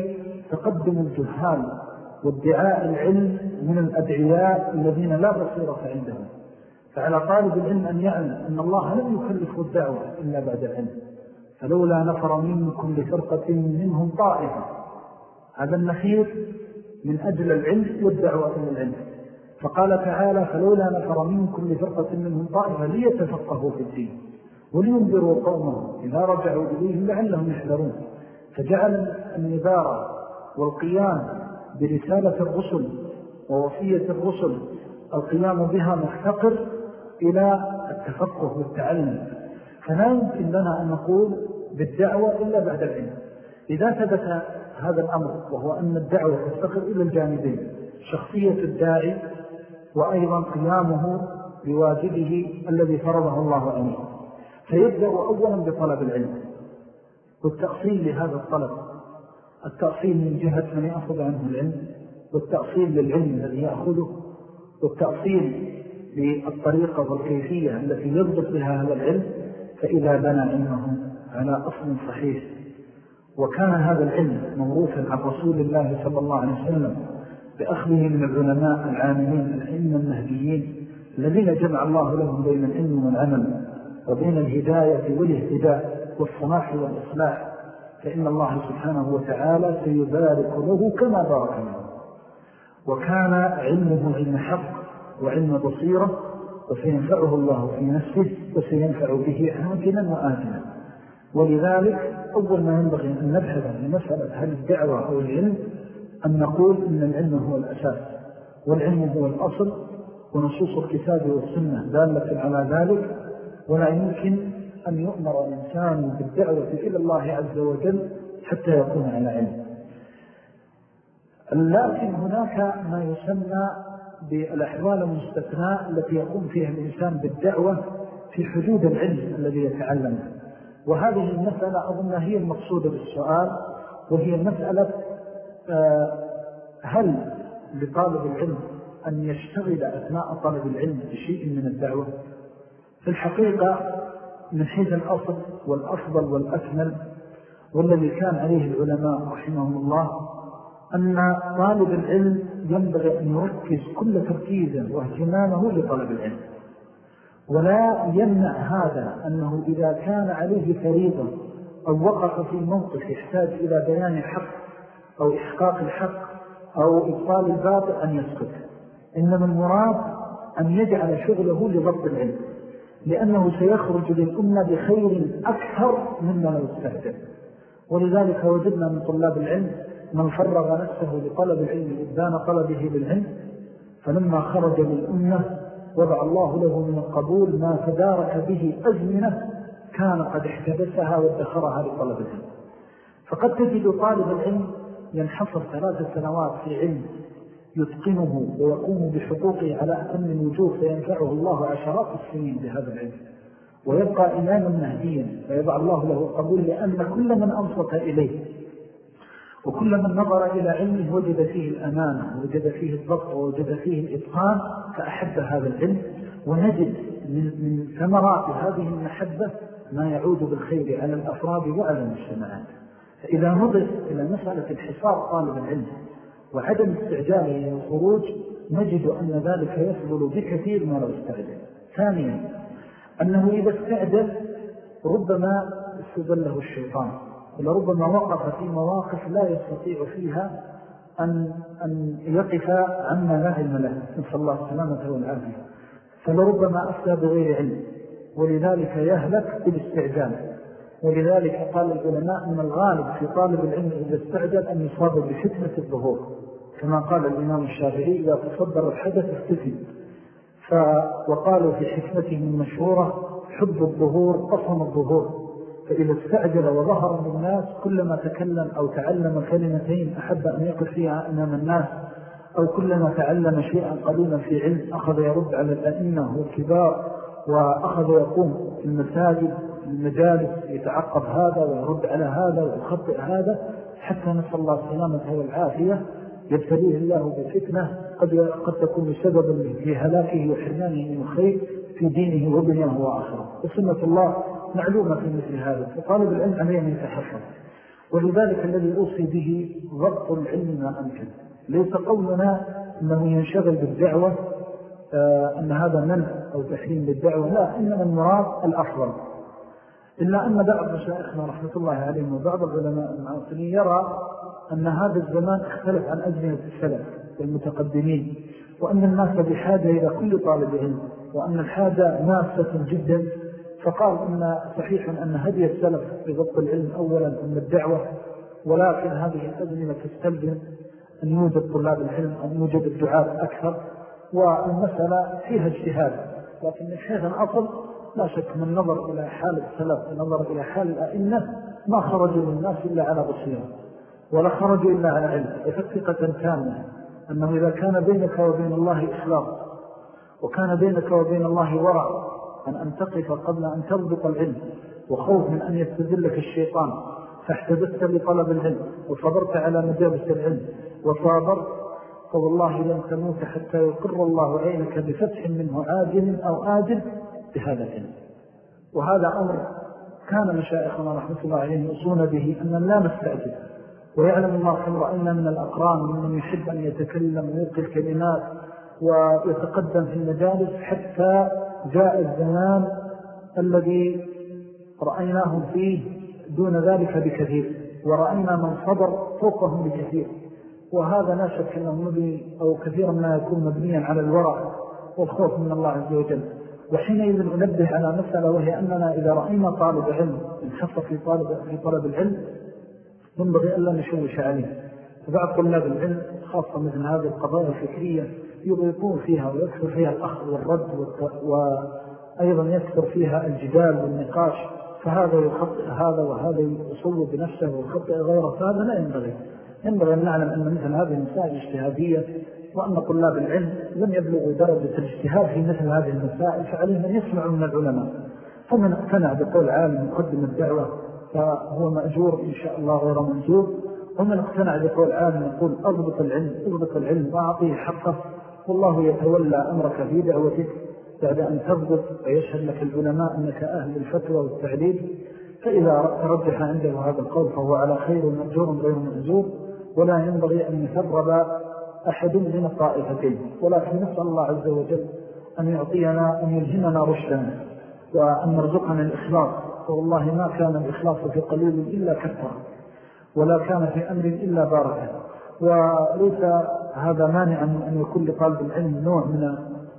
تقدم الجهال وادعاء العلم من الأدعياء الذين لا بصيرة عندهم. فعلى طالب العلم أن يعلم أن الله لم يكلف الدعوة إلا بعد العلم، فلولا نفر من كل فرقة منهم طائفة. هذا النخير من أجل العلم والدعوة إلى العلم. فقال تعالى فلولا نفر من كل فرقة منهم طائفة ليتفقهوا في الدين ولينذروا قومهم إذا رجعوا إليهم لعلهم يحذرون. فجعل النذارة والقيام برسالة الرسل ووصية الرسل القيام بها مفتقر إلى التفقه والتعلم. فلا يمكن لنا أن نقول بالدعوة إلا بعد العلم. إذا ثبت هذا الأمر وهو أن الدعوة تفتقر إلى الجانبين، شخصية الداعي وأيضا قيامه بواجبه الذي فرضه الله عليه، فيبدأ أولا بطلب العلم والتأصيل لهذا الطلب، التأصيل من جهة من يأخذ عنه العلم، والتأصيل للعلم الذي يأخذه، والتأصيل للطريقة والكيفية التي يضبط بها هذا العلم. فإذا بنى علمه على أصل صحيح وكان هذا العلم موروثا عن رسول الله صلى الله عليه وسلم بأخذه من العلماء العاملين العلم المهديين الذين جمع الله لهم بين العلم والعمل وبين الهداية والاهتداء والصلاح والإصلاح، فإن الله سبحانه وتعالى سيبارك له كما بارك له. وكان علمه علم حق وعلم بصيرة، وسينفعه الله في نفسه وسينفع به عاجلا وآجلا. ولذلك أول ما ينبغي أن نبحث عن مسألة هل الدعوة أو العلم أن نقول إن العلم هو الأساس والعلم هو الأصل، ونصوص الكتاب والسنة دالة على ذلك. ولا يمكن أن يؤمر الإنسان بالدعوة إلى الله عز وجل حتى يكون على علم. لكن هناك ما يسمى بالأحوال المستثناء التي يقوم فيها الإنسان بالدعوة في حدود العلم الذي يتعلمه، وهذه المسألة أظن هي المقصودة بالسؤال، وهي مسألة هل لطالب العلم أن يشتغل أثناء طلب العلم بشيء من الدعوة؟ في الحقيقة من حيث الأصل والأفضل والأكمل والذي كان عليه العلماء رحمهم الله أن طالب العلم ينبغي أن يركز كل تركيزا واهتمامه لطلب العلم، ولا يمنع هذا أنه إذا كان عليه فريضة أو وقف في موقف يحتاج إلى بيان الحق أو إحقاق الحق أو إبطال الباطل أن يسكت. إنما المراد أن يجعل شغله لضبط العلم، لأنه سيخرج للأمة بخير أكثر مما لو استهدف. ولذلك وجدنا من طلاب العلم من فرغ نفسه لطلب العلم إبدان طلبه للعلم، فلما خرج للأمة وضع الله له من القبول ما تدارك به أزمنة كان قد احتبسها وادخرها لطلب العلم. فقد تجد طالب العلم ينحصر 3 سنوات في علم يتقنه ويقوم بحقوقه على أتم الوجوه فينفعه الله عشرات السنين بهذا العلم، ويبقى إماما مهديا ويضع الله له القبول، لأن كل من أنصت إليه وكل من نظر إلى علمه وجد فيه الأمانة ووجد فيه الضبط ووجد فيه الإتقان فأحب هذا العلم. ونجد من ثمرات هذه المحبة ما يعود بالخير على الأفراد وعلى المجتمعات. فإذا نظر إلى مسألة الحصار طالب العلم وعدم استعجاله للخروج نجد أن ذلك يفضل بكثير ما لو استعجل. ثانيا أنه إذا استعجل ربما استدله الشيطان، ولربما وقف في مواقف لا يستطيع فيها أن يقف عما لا علم له، نسأل الله السلامة والعافية، فلربما أفتى بغير علم، ولذلك يهلك بالاستعجال. ولذلك قال العلماء من الغالب في طالب العلم إذا استعجل أن يصاب بفتنة الظهور، كما قال الإمام الشافعي إذا تصدر الحدث اختفي. وقالوا في حكمتهم المشهورة حب الظهور قصم الظهور، فإذا استعجل وظهر للناس كلما تكلم أو تعلم كلمتين أحب أن يقف فيها أمام الناس، أو كلما تعلم شيئا قليلا في علم أخذ يرد على الأئمة والكبار، وأخذ يقوم في المساجد المجالس يتعقب هذا ويرد على هذا ويخطئ هذا، حتى نسأل الله السلامة والعافية يبتليه الله بفتنة قد تكون سببا في هلاكه وحرمانه من الخير في دينه ودنياه وآخره. وسنة الله معلومة في مثل هذا، فطالب العلم عليه أن يتحفظ. ولذلك الذي أوصي به ضبط العلم ما أمكن. ليس قولنا أنه ينشغل بالدعوة أن هذا منع أو تحريم للدعوة، لا، إنما المراد الأفضل. إلا أن بعض مشايخنا رحمة الله عليهم وبعض العلماء المعاصرين يرى أن هذا الزمان اختلف عن أزمنة السلف والمتقدمين، وأن الناس بحاجة إلى كل طالب علم، وأن الحاجة ماسة جدا. فقال إن صحيح أن هدي السلف في ضبط العلم أولا ثم الدعوة، ولكن هذه الأزمنة تستلزم أن يوجد طلاب العلم، أن يوجد الدعاء أكثر، والمسألة فيها اجتهاد. لكن من حيث الأصل لا شك من نظر إلى حال السلف ونظر إلى حال الأئمة ما خرجوا للناس إلا على بصيرة ولا خرجوا إلا على علم. ثقة تامة أنه إذا كان بينك وبين الله إخلاص، وكان بينك وبين الله ورع أن تقف قبل أن تربط العلم، وخوف من أن يستذلك الشيطان، فاحتدثت لطلب العلم وصبرت على مجابس العلم وصابرت، فوالله لن تموت حتى يقر الله عينك بفتح منه عاجل أو آجل بهذا العلم. وهذا أمر كان مشايخنا رحمة الله عليهم يصون به، أن لا نستعجل. ويعلم الله كم رأينا من الأقران من يحب أن يتكلم ويلقي الكلمات ويتقدم في المجالس، حتى جاء الزمان الذي رأيناهم فيه دون ذلك بكثير، ورأينا من صبر فوقهم بكثير. وهذا لا شك أنه مبني أو كثيرا ما يكون مبنيا على الورع والخوف من الله عز وجل. وحينئذ أنبه على مسألة، وهي أننا إذا رأينا طالب علم انحص في طلب العلم ينبغي ألا نشوش عليه. فبعض طلاب العلم خاصة مثل هذه القضايا الفكرية يغيطون فيها ويكثر فيها الأخذ والرد، وأيضا يكثر فيها الجدال والنقاش، فهذا يخطئ هذا وهذا يصوب بنفسه ويخطئ غيره، فهذا لا ينبغي أن نعلم أن مثل هذه المسائل اجتهادية، وأن طلاب العلم لم يبلغوا درجة الاجتهاد في مثل هذه المسائل، فعليهم أن يسمعوا من العلماء. فمن اقتنع بقول عالم مقدم الدعوة فهو مأجور إن شاء الله غير منجور، ومن اقتنع بقول عالم يقول أضبط العلم وأعطيه حقه، والله يتولى أمرك في دعوتك بعد أن تضبط ويشهد لك العلماء أنك أهل الفتوى والتعليم. فإذا ترجح عنده هذا القول فهو على خير مأجور غير مأجور، ولا ينبغي أن يثرب أحد من الطائفتين. ولكن نسأل الله عز وجل أن يعطينا، أن يلهمنا رشدنا، وأن نرزقنا الإخلاص. والله ما كان الإخلاص في قليل إلا كثر، ولا كان في أمر إلا باركة. وليس هذا مانعا أن يكون لطالب العلم نوع من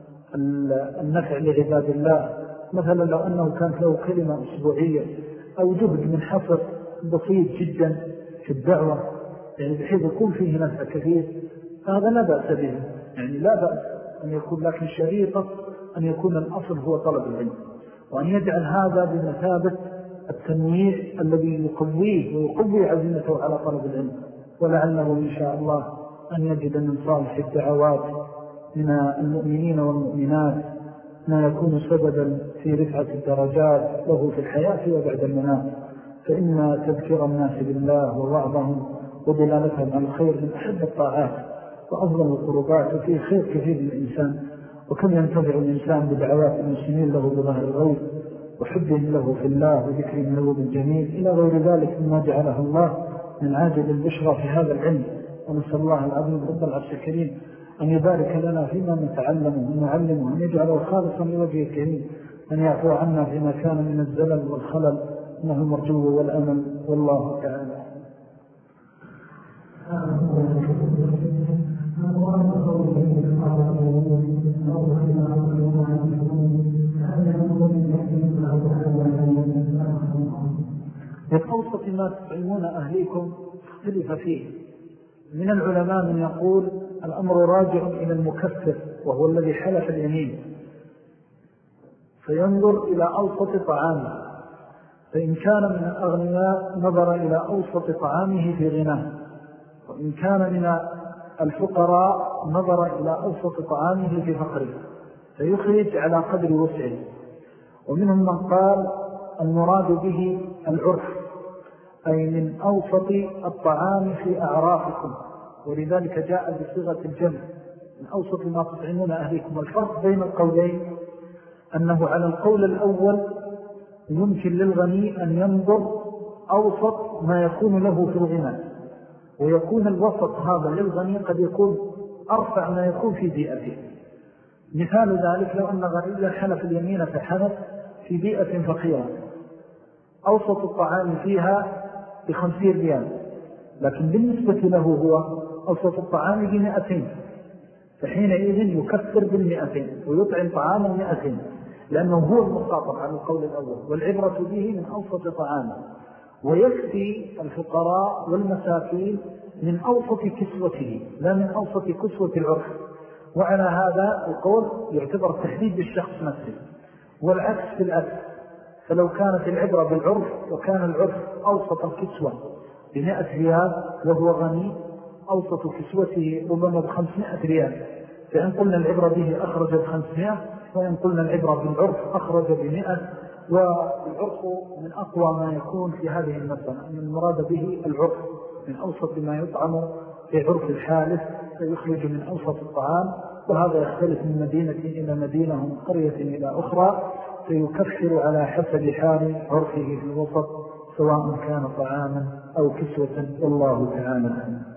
النفع لعباد الله. مثلا لو أنه كانت له كلمة أسبوعية أو جهد منحصر بسيط جدا في الدعوة، يعني بحيث يكون فيه نفع كثير، فهذا لا بأس به، يعني لا بأس أن يكون، لكن شريطة أن يكون الأصل هو طلب العلم، وأن يجعل هذا بمثابة التنويع الذي يقويه ويقوي عزيمته على طلب العلم. ولعله إن شاء الله أن يجد من صالح الدعوات من المؤمنين والمؤمنات ما يكون سببا في رفعة الدرجات له في الحياة وبعد الممات. فإن تذكير الناس بالله ووعظهم ودلالتهم على الخير من أحب الطاعات وأفضل القربات، وفيه خير كثير للإنسان. وكم ينتفع الإنسان بدعوات المسلمين له بظهر الغيب وحبهم له في الله وذكرهم له بالجميل إلى غير ذلك مما جعله الله من عاجل البشرى في هذا العلم. ونسأل الله العظيم رب العرش الكريم أن يبارك لنا فيما نتعلمه ونعلمه، وأن يجعله خالصا لوجه الكريم، أن يعفو عنا فيما كان من الزلل والخلل، إنه المرجو والأمل، والله تعالى. من أوسط ما تطعمون أهليكم اختلف فيه. من العلماء من يقول الأمر راجع إلى المكفر، وهو الذي حلف اليمين، فينظر إلى أوسط طعامه، فإن كان من الأغنياء نظر إلى أوسط طعامه في غناه، وإن كان من الفقراء نظر إلى أوسط طعامه في فقره، فيخرج على قدر وسعه. ومنهم من قال المراد به العرف، أي من أوسط الطعام في أعرافكم، ولذلك جاء بصيغة الجمع من أوسط ما تطعمون أهليكم. الفرق بين القولين أنه على القول الأول يمكن للغني أن ينظر أوسط ما يكون له في الغنى، ويكون الوسط هذا للغني قد يكون أرفع ما يكون في بيئته. مثال ذلك لو أن غنيا حلف اليمين فحلف في بيئة فقيرة، أوسط الطعام فيها ب50 ريال، لكن بالنسبة له هو أوسط الطعام ب200، فحينئذ يكثر بال200 ويطعم طعامه 200، لأنه هو المخاطب على القول الأول، والعبرة به من أوسط طعامه، ويكفي الفقراء والمساكين من أوسط كسوته لا من أوسط كسوة العرف. وعلى هذا القول يعتبر تحديد بالشخص نفسه، والعكس في العكس. فلو كانت العبرة بالعرف وكان العرف أوسط الكسوة ب100 ريال وهو غني، أوسط كسوته ربما ب500 ريال، فإن قلنا العبرة به أخرج ب500، وإن قلنا العبرة بالعرف أخرج ب100. والعرف من أقوى ما يكون في هذه المسألة، أن المراد به العرف من أوسط ما يطعم في عرف الحالف، فيخرج من أوسط الطعام، وهذا يختلف من مدينة إلى مدينة ومن قرية إلى أخرى، فيكفر على حسب حال عرفه في الوسط سواء كان طعاما أو كسوة، والله تعالى.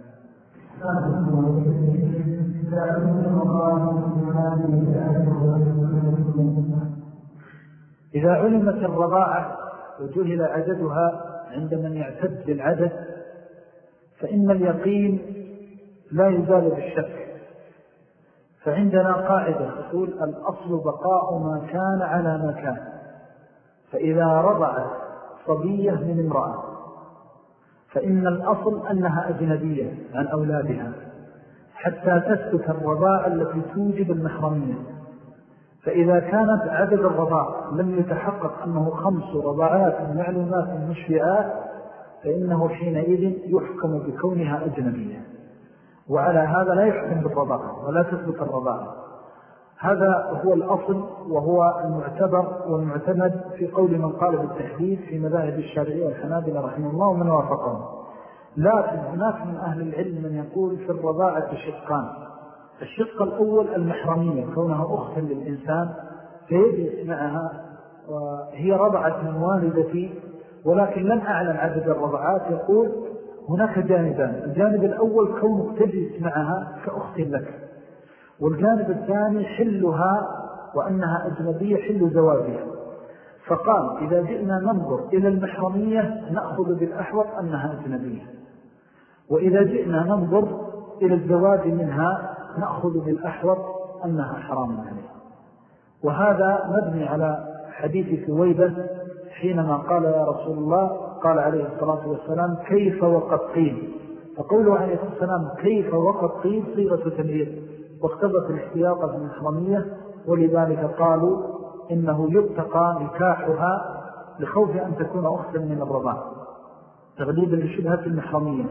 إذا علمت الرضاعة وجهل عددها عند من يعتد بالعدد، فإن اليقين لا يزال بالشك. فعندنا قاعدة تقول الأصل بقاء ما كان على ما كان. فإذا رضعت صبية من امرأة فإن الأصل أنها أجنبية عن أولادها حتى تثبت الرضاعة التي توجب المحرمية. فإذا كانت عدد الرضاع لم يتحقق أنه 5 رضاعات معلومات مشفئات، فإنه حينئذ يحكم بكونها أجنبية، وعلى هذا لا يحكم بالرضاعة ولا تثبت الرضاعة. هذا هو الأصل وهو المعتبر والمعتمد في قول من قال بالتحديث في مذاهب الشافعية والحنابلة رحمه الله ومن وافقهم. لكن هناك من أهل العلم من يقول في الرضاعة شقان. الشق الأول المحرمية، كونها أخت للإنسان فيجلس معها وهي رضعت من والدتي ولكن لم أعلم عدد الرضعات. يقول هناك جانبان: الجانب الأول كونك تجلس معها كأخت لك، والجانب الثاني حلها وأنها أجنبية حل زواجها. فقال إذا جئنا ننظر إلى المحرمية نأخذ بالأحوط أنها أجنبية، وإذا جئنا ننظر إلى الزواج منها نأخذ بالأحوط أنها حرام عليها. وهذا مبني على حديث ثويبة حينما قال يا رسول الله، قال عليه الصلاة والسلام كيف وقد قيل. فقوله عليه الصلاة والسلام كيف وقد قيل صيغة تمرير، واختبت الاحتياط في المحرمية، ولذلك قالوا إنه يتقى نكاحها لخوف أن تكون أختا من الرضاع تغليبا لشبهة المحرمية،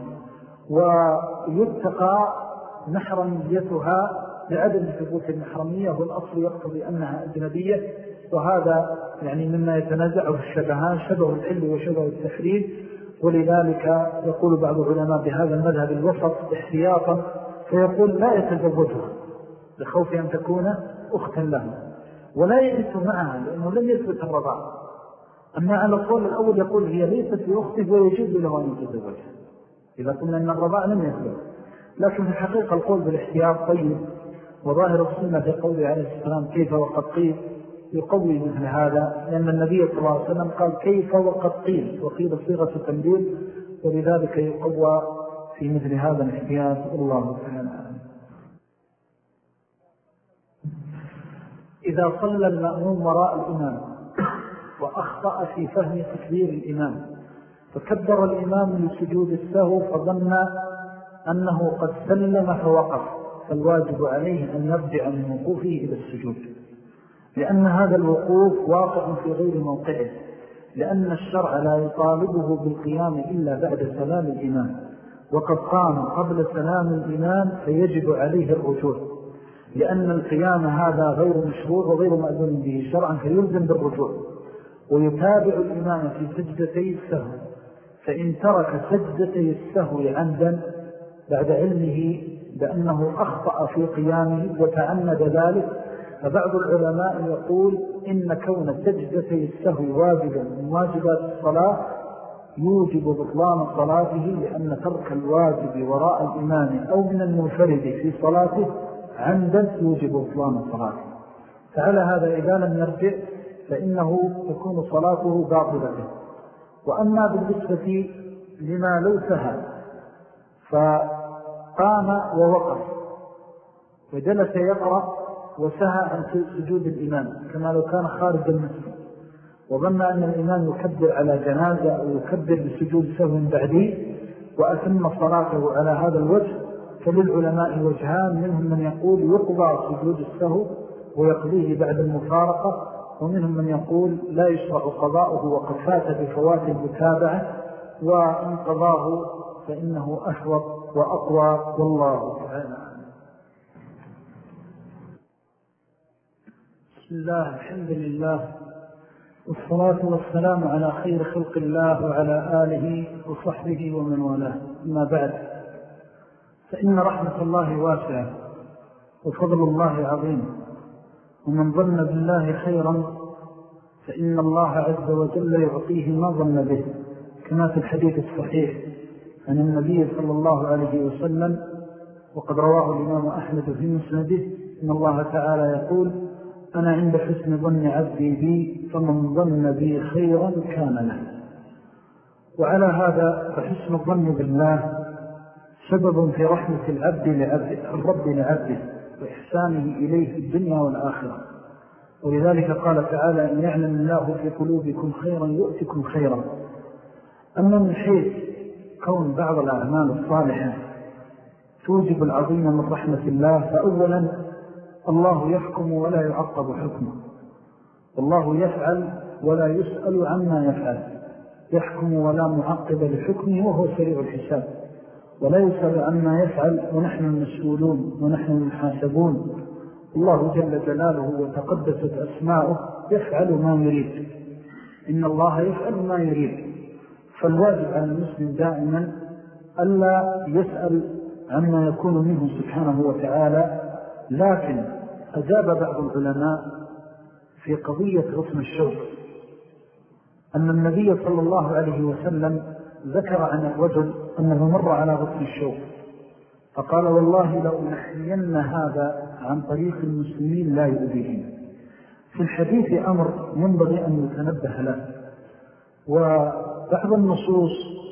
ويتقى محرميتها لعدم ثبوت المحرمية، والأصل يقتضي أنها أجنبية. وهذا يعني مما يتنازعه الشبهان، شبه الحل وشبه التحريم. ولذلك يقول بعض العلماء بهذا المذهب الوسط احتياطا، فيقول لا يتزوجها لخوف أن تكون أختا له، ولا يئس معها لأنه لم يثبت الرضاع. أما على القول الأول يقول هي ليست بأخته ويجب له أن يتزوجها إذا قلنا أن الرضاع لم يثبت. لكن في الحقيقة القول بالاحتياط طيب، وظاهر السنة في قوله عليه السلام كيف وقد قيل يقوي مثل هذا، لأن النبي صلى الله عليه وسلم قال كيف وقد قيل، وقيل صيغة تنبيل، ولذلك يقوى في مثل هذا الاحتياط. الله تعالى. إذا صلى المأموم وراء الإمام وأخطأ في فهم تكبير الإمام فكبر الإمام لسجود السهو فظن أنه قد سلم فوقف، فالواجب عليه أن يرجع من وقوفه إلى السجود، لأن هذا الوقوف واقع في غير موقعه، لأن الشرع لا يطالبه بالقيام إلا بعد سلام الإمام، وقد قام قبل سلام الإمام فيجب عليه الرجوع، لأن القيام هذا غير مشروع وغير مأذون به شرعا، فيلزم بالرجوع. ويتابع الإمام في سجدتي السهو، فإن ترك سجدتي السهو عمدا بعد علمه بأنه أخطأ في قيامه وتعمد ذلك، فبعض العلماء يقول إن كون سجدتي السهو واجبا من واجبات الصلاة يوجب بطلان صلاته، لأن ترك الواجب وراء الإمام أو من المنفرد في صلاته عمدا يوجب بطلان صلاته. فعلى هذا إذا لم يرجع فإنه تكون صلاته باطلة. وأما بالنسبة لما لو سهى فقام ووقف وجلس يقرأ وسهى عن سجود الإمام كما لو كان خارج المسجد وظن أن الإمام يكبر على جنازة أو يكبر بسجود سهو بعديه وأتم صلاته على هذا الوجه، فللعلماء وجهان، منهم من يقول يقضى سجود السهو ويقضيه بعد المفارقة، ومنهم من يقول لا يشرع قضاؤه وقد فات بفوات المتابعة، وإن قضاه فإنه أشوط وأقوى، والله تعالى. بسم الله، الحمد لله، والصلاة والسلام على خير خلق الله وعلى آله وصحبه ومن والاه. أما بعد، فإن رحمة الله واسعة وفضل الله عظيم، ومن ظن بالله خيرا فإن الله عز وجل يعطيه ما ظن به، كما في الحديث الصحيح عن النبي صلى الله عليه وسلم وقد رواه الإمام أحمد في مسنده إن الله تعالى يقول: أنا عند حسن ظن عبدي بي فمن ظن بي خيرا كان له. وعلى هذا فحسن الظن بالله سبب في رحمة الرب لعبده وإحسانه إليه في الدنيا والآخرة. ولذلك قال تعالى: إن يعلم الله في قلوبكم خيرا يؤتكم خيرا. أما من حيث كون بعض الأعمال الصالحة توجب العظيم من رحمة الله، فأولا الله يحكم ولا يعقب حكمه، والله يفعل ولا يسأل عما يفعل، يحكم ولا معقب لحكمه وهو سريع الحساب، ولا يسأل عما يفعل ونحن المسؤولون ونحن المحاسبون. الله جل جلاله وتقدست أسماؤه يفعل ما يريد، إن الله يفعل ما يريد. فالواجب على المسلم دائما ألا يسأل عما يكون منه سبحانه وتعالى. لكن أجاب بعض العلماء في قضية غصن الشوك أن النبي صلى الله عليه وسلم ذكر عن الرجل أنه مر على غصن الشوك فقال: والله لو نحين هذا عن طريق المسلمين لا يؤذيهم. في الحديث أمر ينبغي أن يتنبه له، وبعض النصوص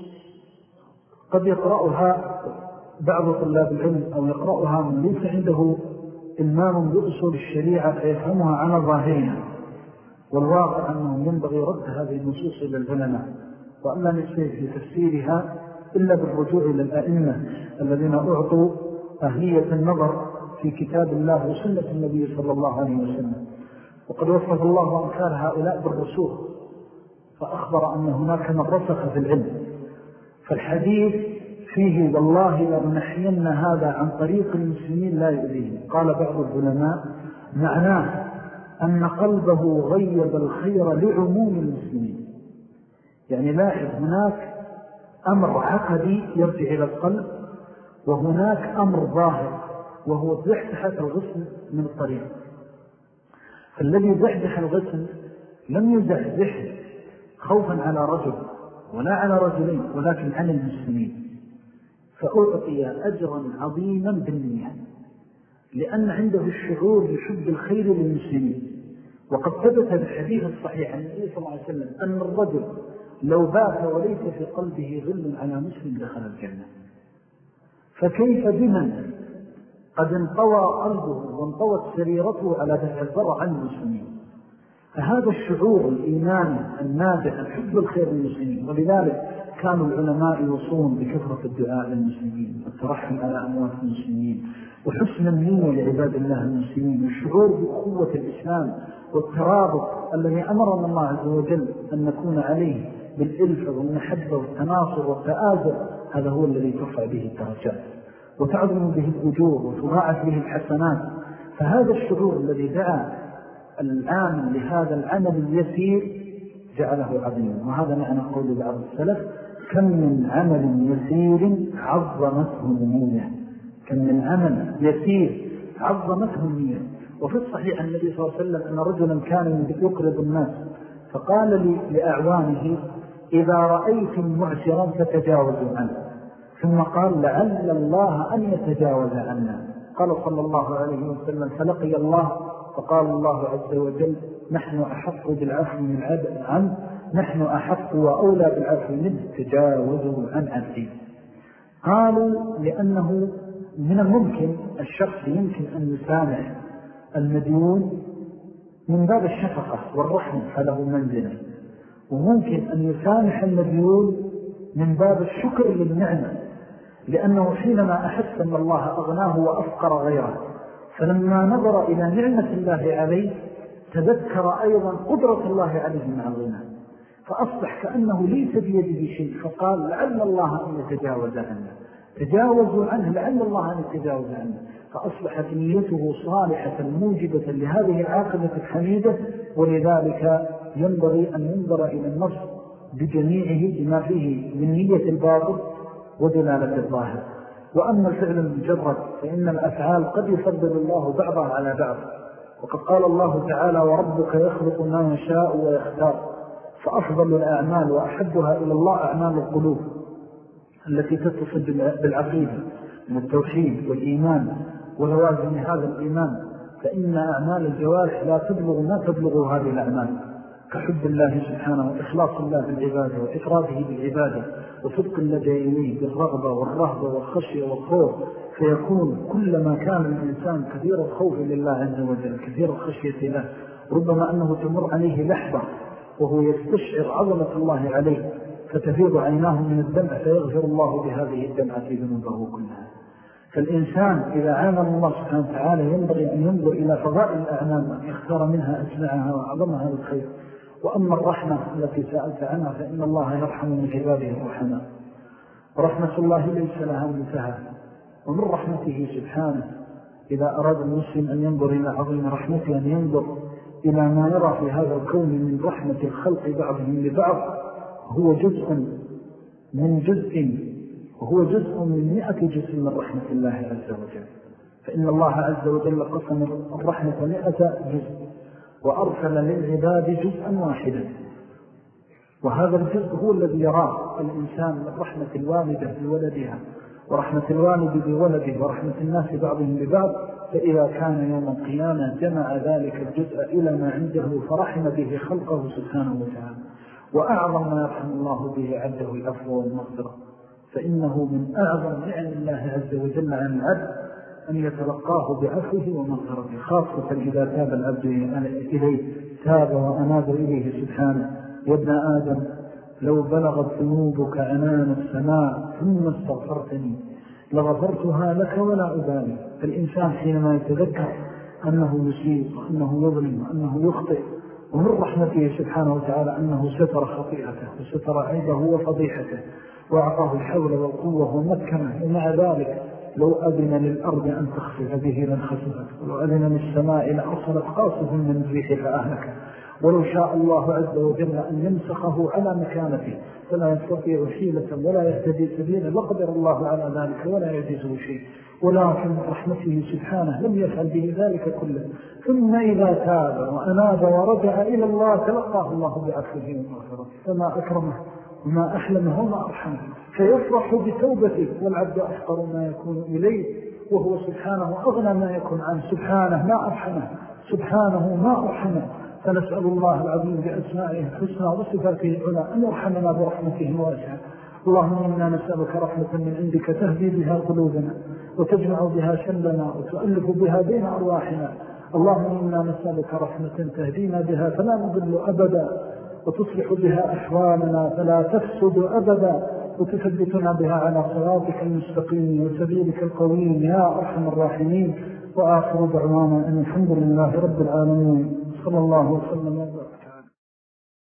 قد يقرأها بعض طلاب العلم أو يقرأها من ليس عنده إلمام بأصول الشريعة فيفهمها على ظاهرها، والواقع أنه ينبغي رد هذه النصوص إلى العلماء وأن لا نسير في تفسيرها إلا بالرجوع إلى الأئمة الذين أعطوا أهلية النظر في كتاب الله وسنة النبي صلى الله عليه وسلم. وقد وصف الله أمثال هؤلاء بالرسوخ، فأخبر أن هناك من رسخ في العلم. فالحديث فيه: والله لنحين هذا عن طريق المسلمين لا يؤذيهم. قال بعض العلماء معناه أن قلبه غيب الخير لعموم المسلمين. يعني لاحظ، هناك أمر عقدي يرجع إلى القلب، وهناك أمر ظاهر وهو زحزحة الغصن من الطريق. فالذي زحزح الغصن لم يزحزح خوفا على رجل ولا على رجلين، ولكن على المسلمين، فأعطي أجرا عظيما بالنية، لأن عنده الشعور بحب الخير للمسلمين. وقد ثبت بالحديث الصحيح عن النبي صلى الله عليه وسلم أن الرجل لو بات وليس في قلبه غل على مسلم دخل الجنة. فكيف بمن قد انطوى قلبه وانطوت سريرته على دفع الضر عن المسلمين؟ فهذا الشعور الإيماني النابع عن حب الخير للمسلمين. ولذلك كانوا العلماء يوصون بكثرة الدعاء للمسلمين والترحم على أموات المسلمين وحسن النية لعباد الله المسلمين والشعور بأخوة الإسلام والترابط الذي أمرنا الله عز وجل أن نكون عليه بالإلفة والمحبة والتناصر والتآزر. هذا هو الذي ترفع به الدرجات وتعظم به الأجور وتضاعف به الحسنات. فهذا الشعور الذي دعا الآن لهذا العمل اليسير جعله عظيما. وهذا معنى قول بعض السلف: كم من عمل يسير عظمته النية. كم من عمل يسير عظمته النية. وفي الصحيح عن النبي صلى الله عليه وسلم أن رجلا كان يقرض الناس فقال لأعوانه: إذا رأيتم معسرا فتجاوزوا عنه. ثم قال لعل الله أن يتجاوز عنا. قال صلى الله عليه وسلم فلقي الله فقال الله عز وجل نحن أحق بالعفو من عنه، نحن أحق وأولى بالعفو منه، تجاوزوا عن عبده. قالوا لأنه من الممكن الشخص يمكن أن يسامح المديون من باب الشفقة والرحمة فله منزله، وممكن أن يسامح المديون من باب الشكر للنعمة، لأنه حينما أحس أن الله أغناه وأفقر غيره فلما نظر إلى نعمة الله عليه تذكر أيضا قدرة الله عليه مع الغنى، فأصبح كأنه ليس بيده شيء، فقال لعل الله أن يتجاوز عنه، تجاوزوا عنه لعل الله أن يتجاوز عنه، فأصبحت نيته صالحة موجبة لهذه العاقبة الحميدة. ولذلك ينبغي أن ينظر إلى النص بجميعه بما فيه من نية الباطل ودلالة الظاهر. وأما الفعل المجرد فإن الأفعال قد يفضل الله بعضها على بعض، وقد قال الله تعالى وربك يخلق ما يشاء ويختار، فأفضل الأعمال وأحبها إلى الله أعمال القلوب التي تتصل بالعقيدة من التوحيد والإيمان ولوازم هذا الإيمان، فإن أعمال الجوارح لا تبلغ ما تبلغ هذه الأعمال، كحب الله سبحانه وإخلاص الله بالعبادة وإفراده بالعبادة وصدق اللجائمين بالرغبة والرهبة والخشية والخوف، فيكون كلما كان الإنسان كثير الخوف لله عز وجل كثير الخشية له، ربما أنه تمر عليه لحظة وهو يستشعر عظمة الله عليه فتفيض عيناه من الدمع فيغفر الله بهذه الدمعة ذنوبه كلها. فالإنسان إذا عامل الله سبحانه وتعالى ينبغي أن ينظر إلى فضائل الأعمال وأن يختار منها أسمعها وأعظمها الخير. وأما الرحمة التي سألت عنها فإن الله يرحم من عباده الرحماء، ورحمة الله ليس لها منتهى. ومن رحمته سبحانه إذا أراد المسلم أن ينظر إلى عظيم رحمته أن ينظر إلى ما يرى في هذا الكون من رحمة الخلق بعضهم لبعض، هو جزء من جزء، وهو جزء من 100 جزء من رحمة الله عز وجل. فإن الله عز وجل قسم الرحمة 100 جزء وأرسل للعباد جزءا واحدا، وهذا الجزء هو الذي يراه الإنسان من رحمة الوالدة بولدها ورحمة الوالد بولده ورحمة الناس بعضهم ببعض. فإذا كان يوم القيامة جمع ذلك الجزء إلى ما عنده فرحم به خلقه سبحانه وتعالى. وأعظم ما يرحم الله به عبده العفو والمغفرة، فإنه من أعظم نعم الله عز وجل عن العبد أن يتلقاه بعفوه ومغفرته، خاصة إذا تاب العبد إليه تاب وأناب إليه سبحانه. يا ابن آدم لو بلغت ذنوبك عنان السماء ثم استغفرتني لغفرتها لك ولا أبالي. فالإنسان حينما يتذكر أنه يسيء وأنه يظلم وأنه يخطئ، ومن رحمته سبحانه وتعالى أنه ستر خطيئته وستر عيبه وفضيحته وأعطاه الحول والقوة ومكنه، ومع ذلك لو أذن للأرض أن تخسف به لانخسفت، ولو أذن للسماء لأرسلت قاصف من الريح فأهلك، ولو شاء الله عز وجل أن يمسخه على مكانته فلا يستطيع حيلة ولا يهتدي سبيلا لقدر الله على ذلك ولا يجزه شيء، ولكن رحمته سبحانه لم يفعل به ذلك كله. ثم إذا تاب وأناب ورجع إلى الله تلقاه الله بعفوه ومغفرته، فما أكرمه وما أحلمه وما أرحمه، فيفرح بتوبته والعبد أفقر ما يكون إليه وهو سبحانه أغنى ما يكون عنه، سبحانه ما أرحمه، سبحانه ما أرحمه. فنسأل الله العظيم بأسمائه الحسنى وصفاته العلى أن يرحمنا برحمته الواسعة. اللهم إنا نسألك رحمة من عندك تهدي بها قلوبنا وتجمع بها شملنا وتؤلف بها بين أرواحنا. اللهم إنا نسألك رحمة تهدينا بها فلا نضل أبدا، وتصلح بها أحوالنا فلا تفسد أبدا، وتثبتنا بها على صراطك المستقيم وسبيلك القويم يا أرحم الراحمين. وآخر دعوانا أن الحمد لله رب العالمين، صلى الله وسلم.